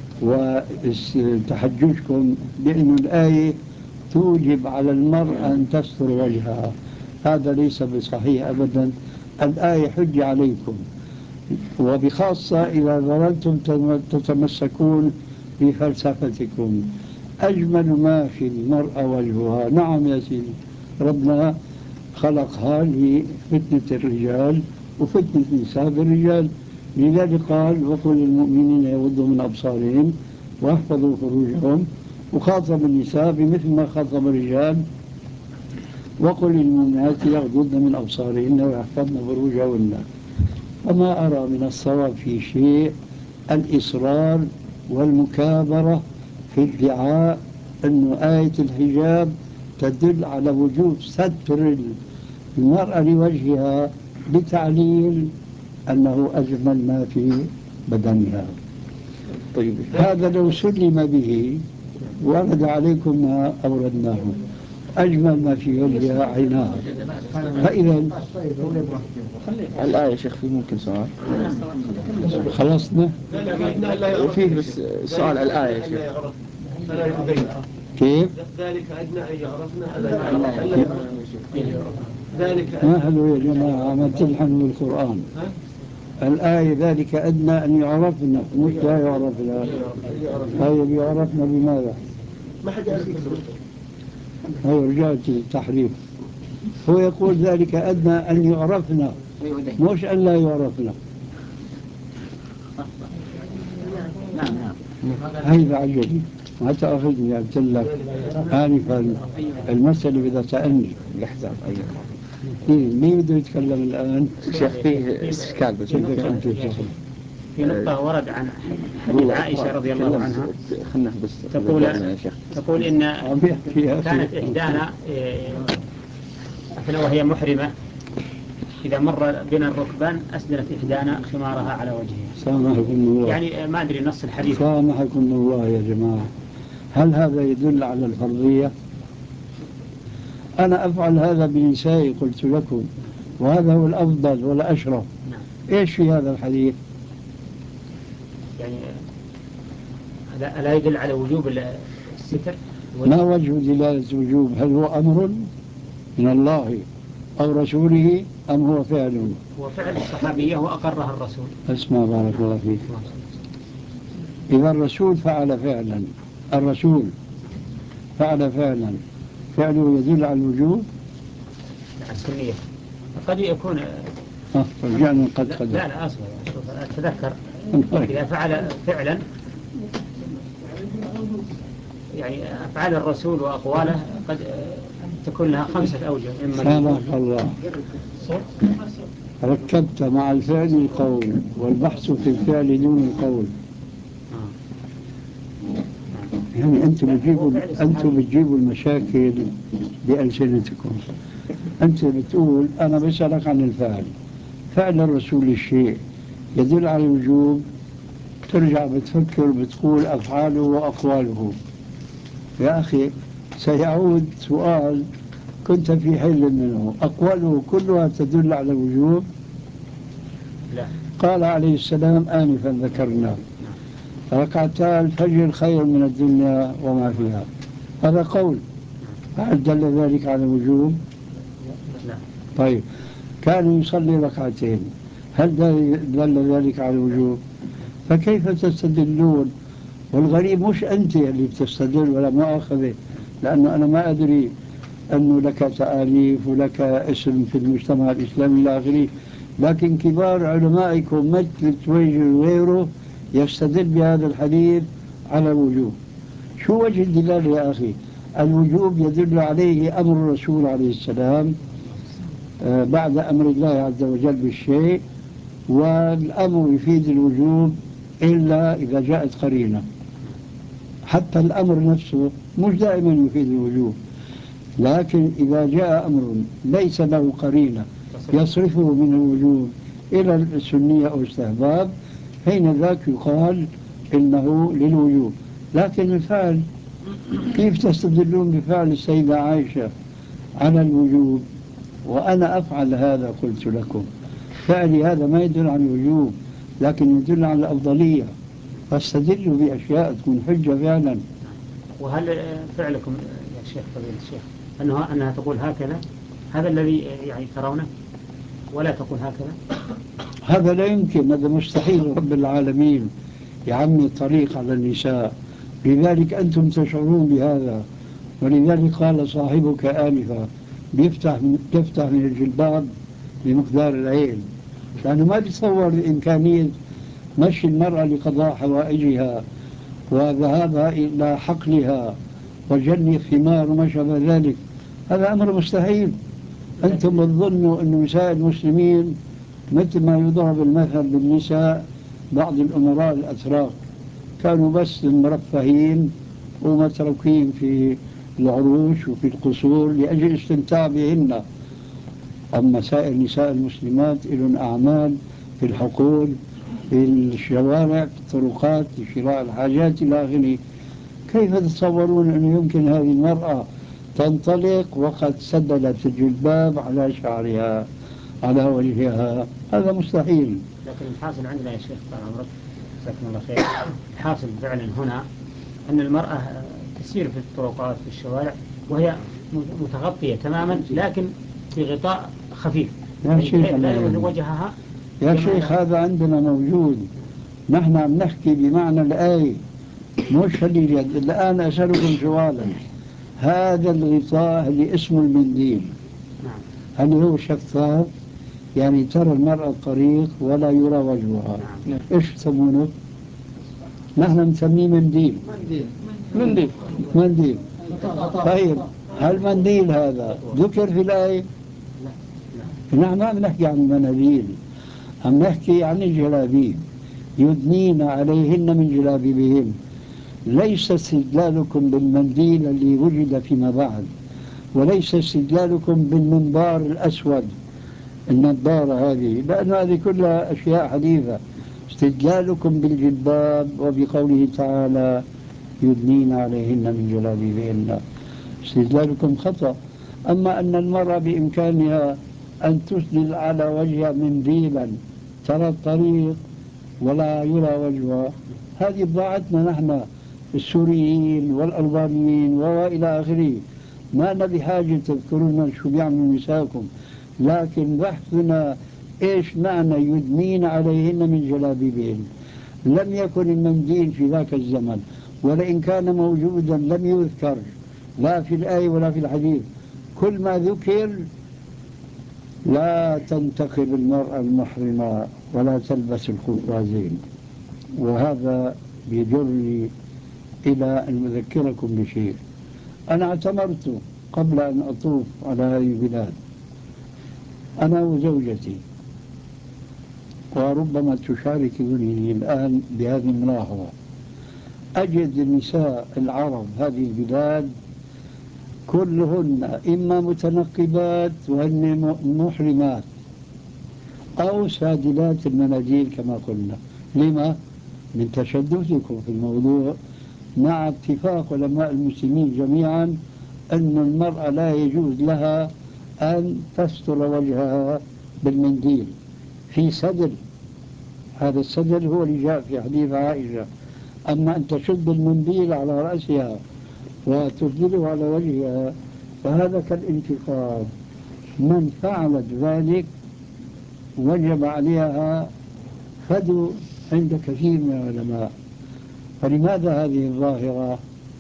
S2: وتحججكم بأن الآية توجب على المرأة أن تستر وجهها. هذا ليس بصحيح أبدا. الآية حجة عليكم، وبخاصة إذا ظللتم تتمسكون بفلسفتكم. أجمل ما في المرأة وجهها. نعم يا سيدي، ربنا خلقها لفتنة الرجال وفتنة النساء بالرجال، لذلك قال وقل للمؤمنين يغضوا من أبصارهم واحفظوا فروجهم، وخاطب النساء بمثل ما خاطب الرجال وقل للمؤمنات يغضضن من أبصارهن ويحفظن فروجهن. وما أرى من الصواب في شيء الإصرار والمكابرة في ادعاء أن آية الحجاب تدل على وجوب ستر المرأة لوجهها بتعليل أنه أجمل ما في بدنها. طيب هذا لو سلم به ورد عليكم ما أوردناه، أجمل ما في وجهها عيناها. فإذا
S3: الآية شيخ، في ممكن سؤال؟
S2: خلصنا؟
S3: وفيه بس سؤال على الآية يا شيخ.
S2: كيف؟
S4: ذلك أدنى أن يعرفنا ذلك
S2: ما هلو يا جماعة ما تلحنوا القرآن. الآية ذلك أدنى أن يعرفنا، مش لا يعرفنا. طيب يعرفنا بماذا؟
S4: ما حد يعرف.
S2: هاي رجعت التحريف. هو يقول ذلك أدنى أن يعرفنا، مش أن لا يعرفنا. هيدا عجبني، ما تأخذني. قلت لك آنفا المسألة بدها تأني.
S3: الأحزاب أيوة.
S2: إيه مين بده يتكلم الآن؟
S3: شيخ فيه استشكال بس
S2: أنت
S1: في نقطة ورد عن حديث عائشة رضي الله عنها
S3: خلنا بس
S1: تقول تقول إن كانت إحدانا أثناء وهي محرمة إذا مر بنا الركبان أسدلت إحدانا خمارها على وجهها.
S2: سامحكم الله.
S1: يعني ما أدري نص الحديث.
S2: سامحكم الله يا جماعة، هل هذا يدل على الفرضية؟ أنا أفعل هذا بنسائي قلت لكم، وهذا هو الأفضل والأشرف.
S1: نعم.
S2: إيش في هذا الحديث؟
S1: يعني ألا يدل على وجوب الستر؟
S2: ما وجه دلالة وجوب؟ هل هو أمر من الله أو رسوله أم هو فعل؟
S1: هو فعل الصحابية وأقرها الرسول.
S2: اسمع بارك الله فيك. إذا الرسول فعل فعلا، الرسول فعل فعلا، فعله يدل على الوجوب؟
S1: على السنية. قد يكون
S2: آه رجعنا قد قد
S1: لا لا أصبر أتذكر إذا فعل فعلا يعني أفعال الرسول وأقواله قد تكون لها خمسة أوجه.
S2: سامحك الله، ركبت مع الفعل القول والبحث في الفعل دون القول. يعني أنتم بتجيبوا أنتم بتجيبوا المشاكل بألسنتكم. أنت بتقول أنا بسألك عن الفعل، فعل الرسول الشيء يدل على الوجوب، ترجع بتفكر بتقول أفعاله وأقواله. يا أخي سيعود سؤال كنت في حل منه أقواله كلها تدل على الوجوب؟
S1: لا.
S2: قال عليه السلام آنفا ذكرنا ركعتا الفجر خير من الدنيا وما فيها، هذا قول، هل دل ذلك على الوجوب؟
S1: لا.
S2: طيب كان يصلي ركعتين، هل دل ذلك على الوجوب؟ فكيف تستدلون؟ والغريب مش أنت اللي بتستدل ولا مؤاخذة، لأنه أنا ما أدري أنه لك تآليف ولك اسم في المجتمع الإسلامي إلى آخره، لكن كبار علمائكم مثل تويجر وغيره يستدل بهذا الحديث على الوجوب. شو وجه الدلالة يا أخي؟ الوجوب يدل عليه أمر الرسول عليه السلام آه بعد أمر الله عز وجل بالشيء، والأمر يفيد الوجوب إلا إذا جاءت قرينة. حتى الأمر نفسه مش دائما يفيد الوجوب، لكن إذا جاء أمر ليس له قرينة يصرفه من الوجوب إلى السنية أو الاستحباب، حين ذاك يقال إنه للوجوب. لكن الفعل، كيف تستدلون بفعل السيدة عائشة على الوجوب وأنا أفعل هذا؟ قلت لكم فعلي هذا ما يدل على الوجوب لكن يدل على الأفضلية، فاستدلوا بأشياء تكون حجة فعلا.
S1: وهل فعلكم يا شيخ فضيلة الشيخ أنه أنها تقول هكذا، هذا الذي يعني ترونه، ولا تقول هكذا؟
S2: هذا لا يمكن، هذا مستحيل. رب العالمين يعمي الطريق على النساء، لذلك أنتم تشعرون بهذا. ولذلك قال صاحبك آنفا بيفتح من, تفتح من الجلباب بمقدار العين، لأنه ما بيتصور بإمكانية مشي المرأة لقضاء حوائجها وذهابها إلى حقلها وجني الثمار وما شابه ذلك، هذا أمر مستحيل. أنتم تظنوا أن نساء المسلمين مثل ما يضرب المثل بالنساء بعض الأمراء الأتراك، كانوا بس مرفهين ومتروكين في العروش وفي القصور لأجل الاستمتاع بهن. أما سائر نساء المسلمات لهم أعمال في الحقول، في الشوارع، في الطرقات، لشراء الحاجات إلى آخره. كيف تتصورون أنه يمكن هذه المرأة تنطلق وقد سدلت الجلباب على شعرها على وجهها؟ هذا مستحيل.
S1: لكن الحاصل عندنا يا شيخ طال عمرك جزاكم الله خير، الحاصل فعلا هنا أن المرأة تسير في الطرقات في الشوارع وهي متغطية تماما لكن في غطاء خفيف
S2: يا شيخ
S1: لا يوجد وجهها.
S2: يا شيخ هذا عندنا موجود، نحن عم نحكي بمعنى الآية مش اللي الآن. أسألكم سؤالا، هذا الغطاء اللي اسمه المنديل هل هو شفاف؟ يعني ترى المرأة الطريق ولا يرى وجهها، ايش تسمونه؟ نحن نسميه منديل. منديل منديل طيب هل المنديل هذا ذكر في الآية؟ نحن ما بنحكي عن المناديل، عم نحكي عن الجلابيب، يدنين عليهن من جلابيبهن. ليس استدلالكم بالمنديل اللي وجد فيما بعد، وليس استدلالكم بالمنبار الأسود النظارة هذه، لأن هذه كلها أشياء حديثة. استدلالكم بالجلباب وبقوله تعالى يدنين عليهن من جلابيبهن، استدلالكم خطأ. أما أن المرأة بإمكانها أن تسدل على وجهها منديلا ترى الطريق ولا يرى وجهها، هذه بضاعتنا نحن السوريين والألبانيين وإلى آخره. ما أنا بحاجة تذكرون شو بيعملوا نساءكم، لكن بحثنا إيش معنى يدنين عليهن من جلابيبهن. لم يكن المنديل في ذاك الزمن، ولئن كان موجودا لم يذكر لا في الآية ولا في الحديث. كل ما ذكر لا تنتقب المرأة المحرمة ولا تلبس القفازين. وهذا يجرني إلى أن أذكركم بشيء. أنا اعتمرت قبل أن أطوف على هذه البلاد، أنا وزوجتي، وربما تشاركني الآن بهذه الملاحظة. أجد النساء العرب هذه البلاد كلهن إما متنقبات وهن محرمات أو سادلات المناديل كما قلنا. لما؟ من تشددكم في الموضوع، مع اتفاق علماء المسلمين جميعا أن المرأة لا يجوز لها أن تستر وجهها بالمنديل في سدل. هذا السدل هو اللي جاء في حديث عائشة. أما أن تشد المنديل على رأسها وتسدله على وجهها فهذا كالانتقاد. من فعلت ذلك وجب عليها فدو عند كثير من العلماء. فلماذا هذه الظاهرة؟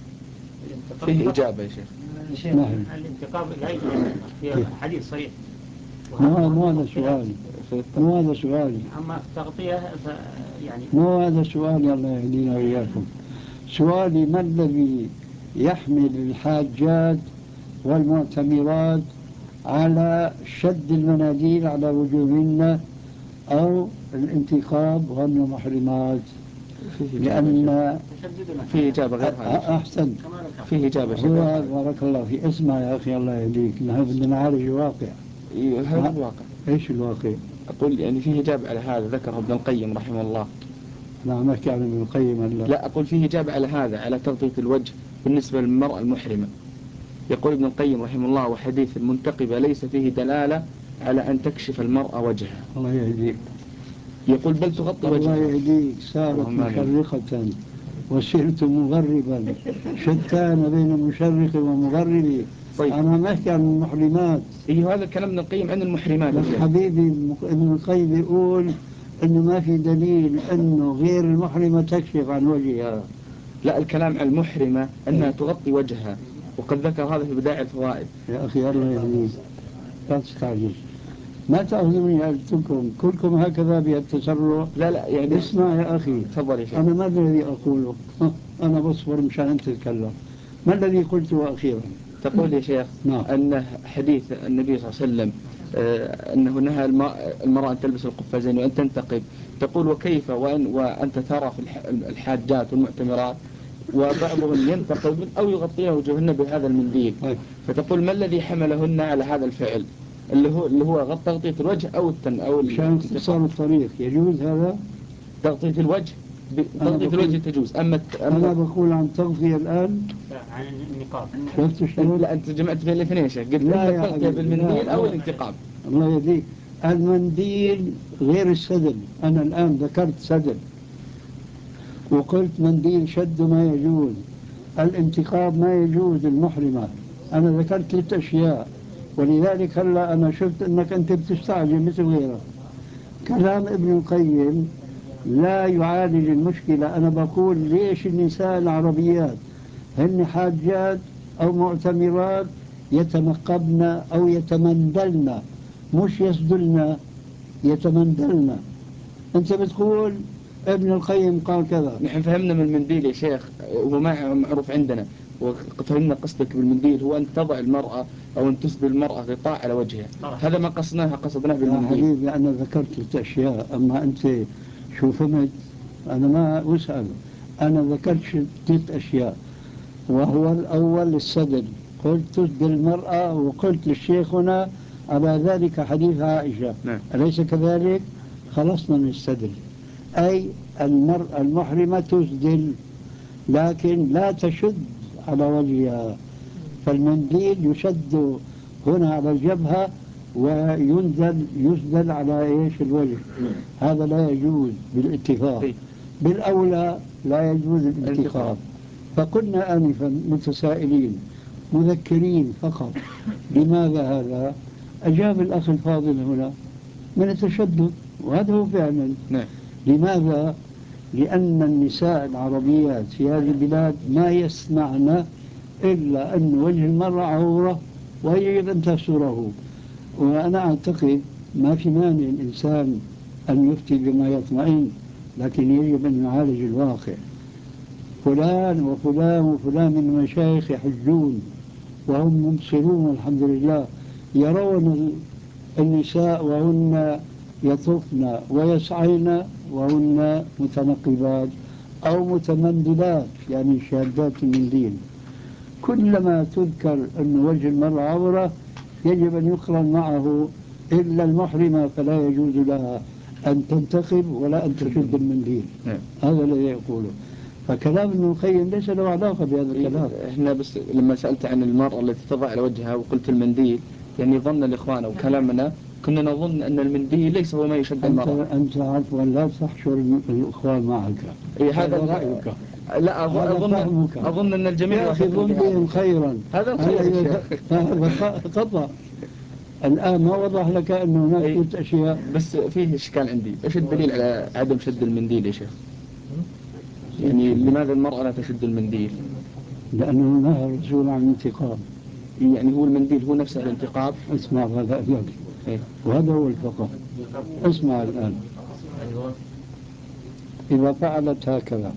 S3: فيه إجابة يا شيخ.
S1: نعم. الانتقاب لا يجوز في حديث صريح.
S2: مو هذا سؤالي، مو هذا سؤالي.
S1: أما التغطية يعني
S2: مو هذا سؤالي، الله يهدينا وإياكم. سؤالي: ما الذي يحمل الحاجات والمعتمرات على شد المناديل على وجوههن أو الانتقاب وهن محرمات؟ لأن
S3: فيه إجابة غير هذا.
S2: أحسن،
S3: فيه إجابة شيخ.
S2: هو بارك الله فيك. اسمع يا أخي الله يهديك، نحن بدنا نعالج الواقع.
S3: هذا الواقع.
S2: إيش الواقع؟
S3: أقول يعني فيه إجابة على هذا ذكره ابن القيم رحمه الله.
S2: أنا عم أحكي عن ابن القيم هلا.
S3: لا، أقول فيه إجابة على هذا، على تغطية الوجه بالنسبة للمرأة المحرمة. يقول ابن القيم رحمه الله: وحديث المنتقبة ليس فيه دلالة على أن تكشف المرأة وجهها.
S2: الله يهديك.
S3: يقول بل تغطي وجهها.
S2: الله يهديك. صارت مشرقة وصرت مغربا، شتان بين مشرق ومغرب.
S3: طيب.
S2: أنا ما أحكي عن المحرمات.
S3: إيه هذا الكلام ابن القيم عن المحرمات.
S2: بس حبيبي ابن القيم يقول إنه ما في دليل إنه غير المحرمة تكشف عن وجهها.
S3: لا، الكلام عن المحرمة أنها تغطي وجهها، وقد ذكر هذا في بداية الفوائد.
S2: يا أخي الله يهديك، لا تستعجل، ما تأخذوني ألتكم كلكم هكذا بهالتسرع.
S3: لا لا يعني
S2: اسمع يا أخي،
S3: تفضل يا شيخ.
S2: أنا ما الذي أقوله؟ أنا بصبر مشان أنت تتكلم. ما الذي قلته أخيرا؟
S3: تقول يا شيخ
S2: نعم.
S3: أن حديث النبي صلى الله عليه وسلم آه أنه نهى المرأة أن تلبس القفازين وأن تنتقب. تقول وكيف وأن وأنت ترى في الحاجات والمعتمرات وبعضهم ينتقب أو يغطين وجوههن بهذا المنديل.
S2: طيب.
S3: فتقول ما الذي حملهن على هذا الفعل اللي هو اللي هو تغطية الوجه أو التن أو
S2: مشان اختصار الطريق يجوز هذا؟
S3: تغطية الوجه تغطية الوجه تجوز. أما, أما
S2: أنا بقول عن تغطية الآن
S1: عن النقاب.
S2: شفت شلون؟
S3: لا أنت جمعت بين الاثنين يا شيخ، قلت
S2: لا
S3: إما التغطية بالمنديل أو الانتقاب.
S2: الله يهديك. المنديل غير السدل. أنا الآن ذكرت سدل وقلت منديل شد ما يجوز، الانتقاب ما يجوز المحرمة. أنا ذكرت ثلاث أشياء، ولذلك هلا أنا شفت أنك أنت بتستعجل مثل غيرك. كلام ابن القيم لا يعالج المشكلة. أنا بقول ليش النساء العربيات هن حاجات أو معتمرات يتنقبن أو يتمندلن، مش يسدلن، يتمندلن. أنت بتقول ابن القيم قال كذا.
S3: نحن فهمنا من المنديل يا شيخ، وهو ما معروف عندنا، وفهمنا قصدك بالمنديل هو أن تضع المرأة أو أن تسدل المرأة غطاء على وجهها. هذا ما قصدناها قصدناه بالمنديل.
S2: يا حبيبي أنا ذكرت ثلاث أشياء، أما أنت شو فهمت؟ أنا ما أسأل، أنا ذكرت ثلاث أشياء، وهو الأول السدل. قلت تسدل المرأة، وقلت للشيخ هنا على ذلك حديث عائشة.
S3: نعم.
S2: أليس كذلك؟ خلصنا من السدل. أي المرأة المحرمة تسدل لكن لا تشد على وجهها. فالمنديل يشد هنا على الجبهة وينزل يسدل على ايش الوجه. هذا لا يجوز بالاتفاق. بالأولى لا يجوز الانتقاب. فكنا آنفا متسائلين مذكرين فقط لماذا هذا؟ أجاب الأخ الفاضل هنا من التشدد، وهذا هو فعلا.
S3: نعم.
S2: لماذا؟ لأن النساء العربيات في هذه البلاد ما يسمعن إلا أن وجه المرأة عورة ويجب أن تستره. وأنا أعتقد ما في مانع الإنسان أن يفتي بما يطمئن، لكن يجب أن نعالج الواقع. فلان وفلان وفلان من المشايخ يحجون وهم مبصرون الحمد لله، يرون النساء وهن يطفن ويسعين وهن متنقبات أو متمندلات، يعني شادات المنديل. كلما تذكر أن وجه المرأة عورة يجب أن يقرن معه إلا المحرمة، فلا يجوز لها أن تنتقب ولا أن تشد المنديل. هذا الذي يقوله. فكلام ابن القيم ليس له علاقة بهذا الكلام.
S3: احنا بس لما سألت عن المرأة التي تضع على وجهها وقلت المنديل، يعني ظن الإخوان وكلامنا كنا نظن أن المنديل ليس هو ما يشد المرأة.
S2: أنت عفوا لا تحشر الإخوان معك.
S3: إيه هذا
S2: رأيك.
S3: لا أظن أظن, أظن أن الجميع
S2: يا أخي ظن بهم خيرا.
S3: هذا الخير.
S2: هذا خطأ. الآن ما وضح لك أن هناك أي أشياء.
S3: بس فيه إشكال عندي، إيش الدليل على عدم شد المنديل يا شيخ؟ يعني لماذا المرأة لا تشد المنديل؟
S2: لأنه نهى الرسول عن الانتقاب.
S3: يعني هو المنديل هو نفسه الانتقاب.
S2: اسمع هذا
S3: إيه؟
S2: وهذا هو الفقه. اسمع الآن، إذا فعلت هكذا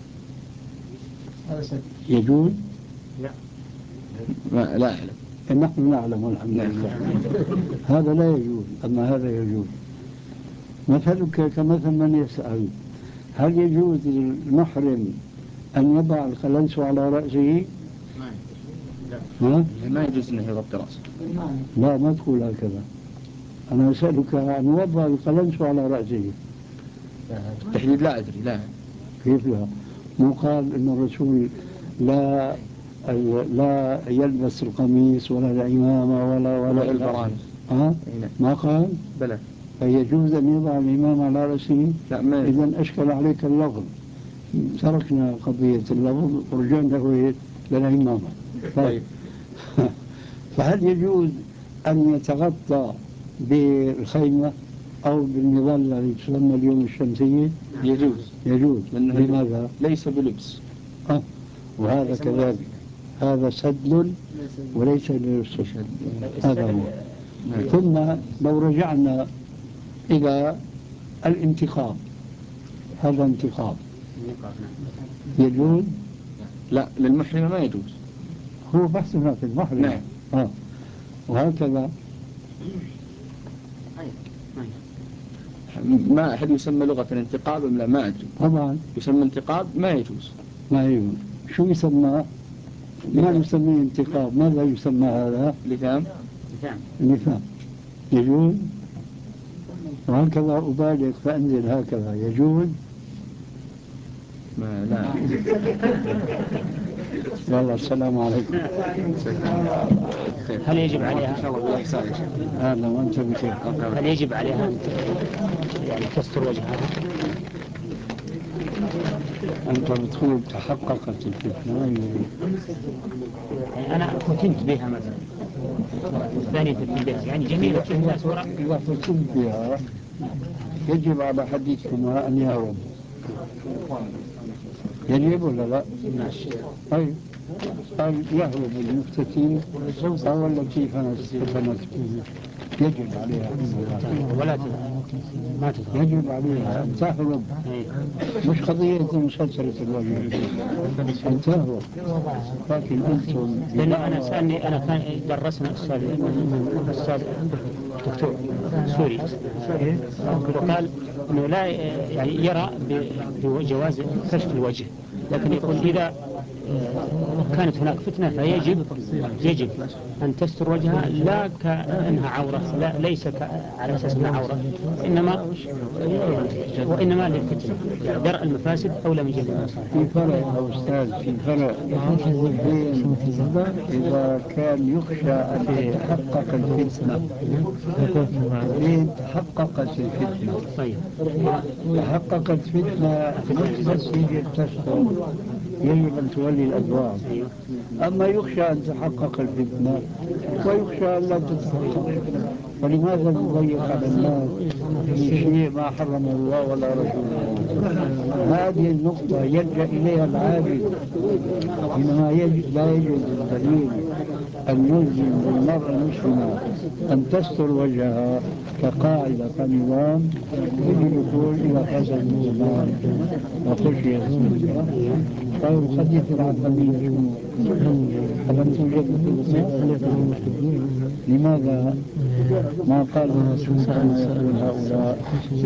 S2: يجوز؟
S3: لا ما لا أعلم.
S2: نحن نعلم والحمد لله. هذا لا يجوز، أما هذا يجوز. مثلك كمثل من يسأل هل يجوز للمحرم أن يضع القلنس على رأسه؟
S3: ها؟ ما يجوز أنه يغطي رأسه.
S2: لا ما تقول هكذا. أنا أسألك عن وضع القلنس على رأسه.
S3: التحديد لا أدري. لا
S2: كيف لا؟ مو قال إن الرسول لا لا يلبس القميص ولا العمامة ولا ولا
S3: البرانس.
S2: ها؟ ما قال؟
S3: بلى.
S2: فيجوز أن يضع الإمام على رأسه؟
S3: لا ما
S2: إذن أشكل عليك اللفظ. تركنا قضية اللفظ ورجعنا للإمامة. طيب. فهل يجوز أن يتغطى بالخيمة أو بالمظلة اللي تسمى اليوم الشمسية؟
S3: يجوز.
S2: يجوز. لماذا؟
S3: ليس بلبس.
S2: أه. وهذا كذلك، هذا سدل وليس للسشد. هذا هو. ثم لو رجعنا إلى الانتخاب، هذا انتخاب يجوز؟
S3: لا للمحرم ما يجوز.
S2: هو بحثنا في المحرم.
S3: نعم.
S2: آه. وهكذا
S3: ما أحد يسمى لغة الانتقاب أم لا؟ ما أدري.
S2: طبعا
S3: يسمى انتقاب ما يجوز.
S2: ما يجوز. شو يسمى؟ ما يسميه انتقاب. ماذا يسمى هذا؟
S3: لثام.
S2: لثام يجوز. وهكذا أبالغ فأنزل هكذا يجوز.
S3: ما لا.
S2: والله السلام عليكم.
S1: هل يجب عليها
S2: هذا وأنت بخير.
S1: هل يجب عليها يعني تستر وجهها؟
S2: أنت بتقول تحققت الفتنة.
S1: يعني أنا فتنت بها مثلا، الثانية فتنت بها، يعني جميلة الناس وراء.
S2: إذا فتنت بها يجب على حديثكما أن يهرب. يجب ولا لا؟
S1: ماشي.
S2: طيب قال يهرب المفتتين أو التي فنت يجب عليها
S1: ولا ما تفهم.
S2: يجب عليها أن تهرب. مش قضية مسلسلة الوجه أن تهرب. لكن أنتم
S1: لأن أنا سألني، أنا كان درسنا أستاذ أستاذ دكتور سوري وقال إنه لا يعني يرى بجواز كشف الوجه، لكن يقول إذا كانت هناك فتنة فيجب يجب أن تستر وجهها، لا كأنها عورة، لا ليس على أساس أنها عورة، إنما وإنما للفتنة، يعني درء المفاسد أولى من جلب المصالح.
S2: في فرق يا أستاذ، في فرق بين إذا كان يخشى أن تتحقق الفتنة بين تحققت الفتنة.
S1: طيب
S2: تحققت فتنة مش بس يجب تستر، يجب أن تولي الأبواب. أما يخشى أن تحقق الفتنة ويخشى أن لا تتحقق، فلماذا نضيق على الناس في شيء ما حرم الله ولا رسوله؟ هذه النقطة يلجأ إليها العاجز، إنما لا يجوز الدليل أن يلزم المرأة المسلمة أن تستر وجهها كقاعدة كنظام. يجي يقول إذا خرج الإسلام وخشي السنة. طيب قضية العقلية ألم توجد في لماذا ما قال الرسول كما يقول هؤلاء؟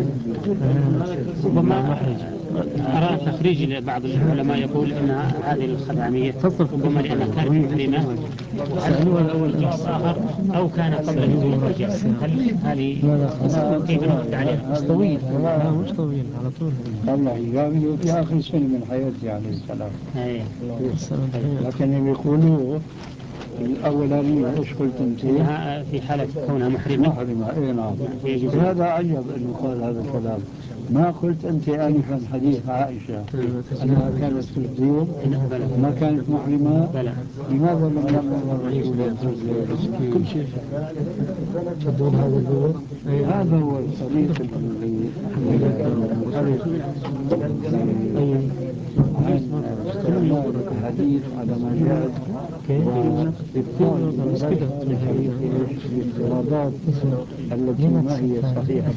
S1: ربما أرى تخريج لبعض العلماء يقول أن هذه الخدامية ربما لأنها كانت محرمة وسألوها الأول آخر أو كان قبل نزول الحجاب. هل هذه
S2: لا لا
S1: كيف نرد عليه؟
S2: مش طويل، لا مش طويل على طول. الله يجابه في آخر سنة من حياته عليه السلام.
S1: أي.
S2: لكن بيقولوا الأولانية إيش قلت أنت؟
S1: إنها في حالة كونها محرمة.
S2: محرمة إيه نعم. هذا عجب أنه قال هذا الكلام. ما قلت أنت آنفا حديث عائشة أنها كانت في الدين ما كانت محرمة؟
S1: بلى.
S2: لماذا لم يأمر الرسول أن تزوج؟ كل شيء تدون هذا الدور. هذا هو الطريق اللي استعمال الحديث على مجال وإبطال الافتراضات التي ما هي صحيحة.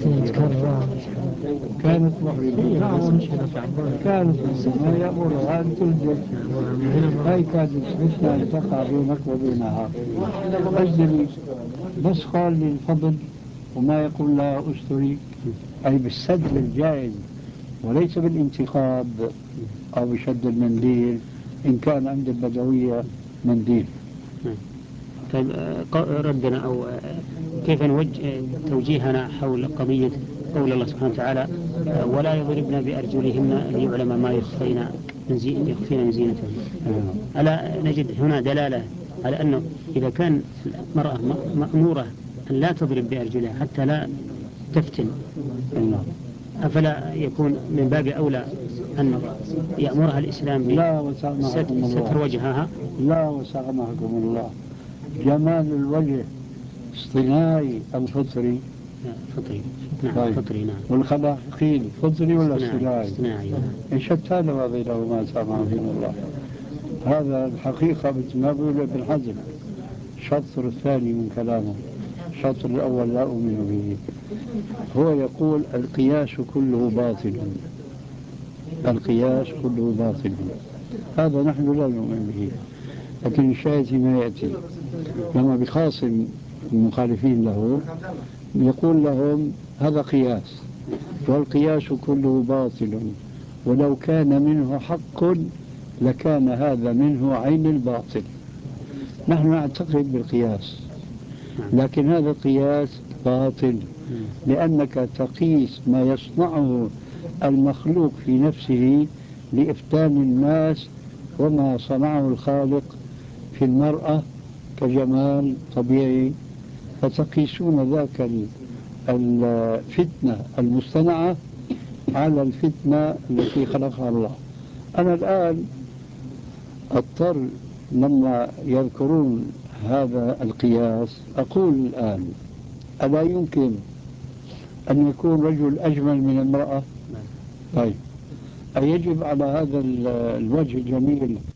S2: كانت محرمة، كانت محرمة يأمرها أن تنزل. هاي كانت فتنة أن تقع بينك وبينها. أجل بس قال للفضل وما يقول لها أستري، أي بالسد الجائز وليس بالانتقاب أو بشد المنديل إن كان عند البدوية منديل.
S1: طيب ردنا أو كيف نوجه توجيهنا حول قضية قول الله سبحانه وتعالى ولا يضربن بأرجلهن ليعلم ما يخفين من زين يخفين من زينتهن. ألا نجد هنا دلالة على أنه إذا كان المرأة مأمورة أن لا تضرب بأرجلها حتى لا تفتن، أفلا يكون من باب أولى أن يأمرها الإسلام بستر وجهها؟
S2: لا وسامحكم الله، جمال الوجه اصطناعي أم فطري؟
S1: فطري. نعم
S2: طيب.
S1: فطري نعم.
S2: والخلاقين فطري ولا اصطناعي؟
S1: اصطناعي.
S2: شتان ما بينهما سامحكم الله. هذا الحقيقة مثل ما بيقول ابن حزم الشطر الثاني من كلامه، الشطر الأول لا أؤمن به. هو يقول القياس كله باطل، القياس كله باطل، هذا نحن لا نؤمن به. لكن الشاهد ما يأتي لما بخاصم المخالفين له يقول لهم هذا قياس والقياس كله باطل، ولو كان منه حق لكان هذا منه عين الباطل. نحن نعتقد بالقياس لكن هذا القياس باطل، لأنك تقيس ما يصنعه المخلوق في نفسه لإفتان الناس وما صنعه الخالق في المرأة كجمال طبيعي، فتقيسون ذاك الفتنة المصطنعة على الفتنة التي خلقها الله. أنا الآن أضطر لما يذكرون هذا القياس أقول الآن ألا يمكن أن يكون رجل أجمل من امرأة؟ طيب أيجب على هذا الوجه الجميل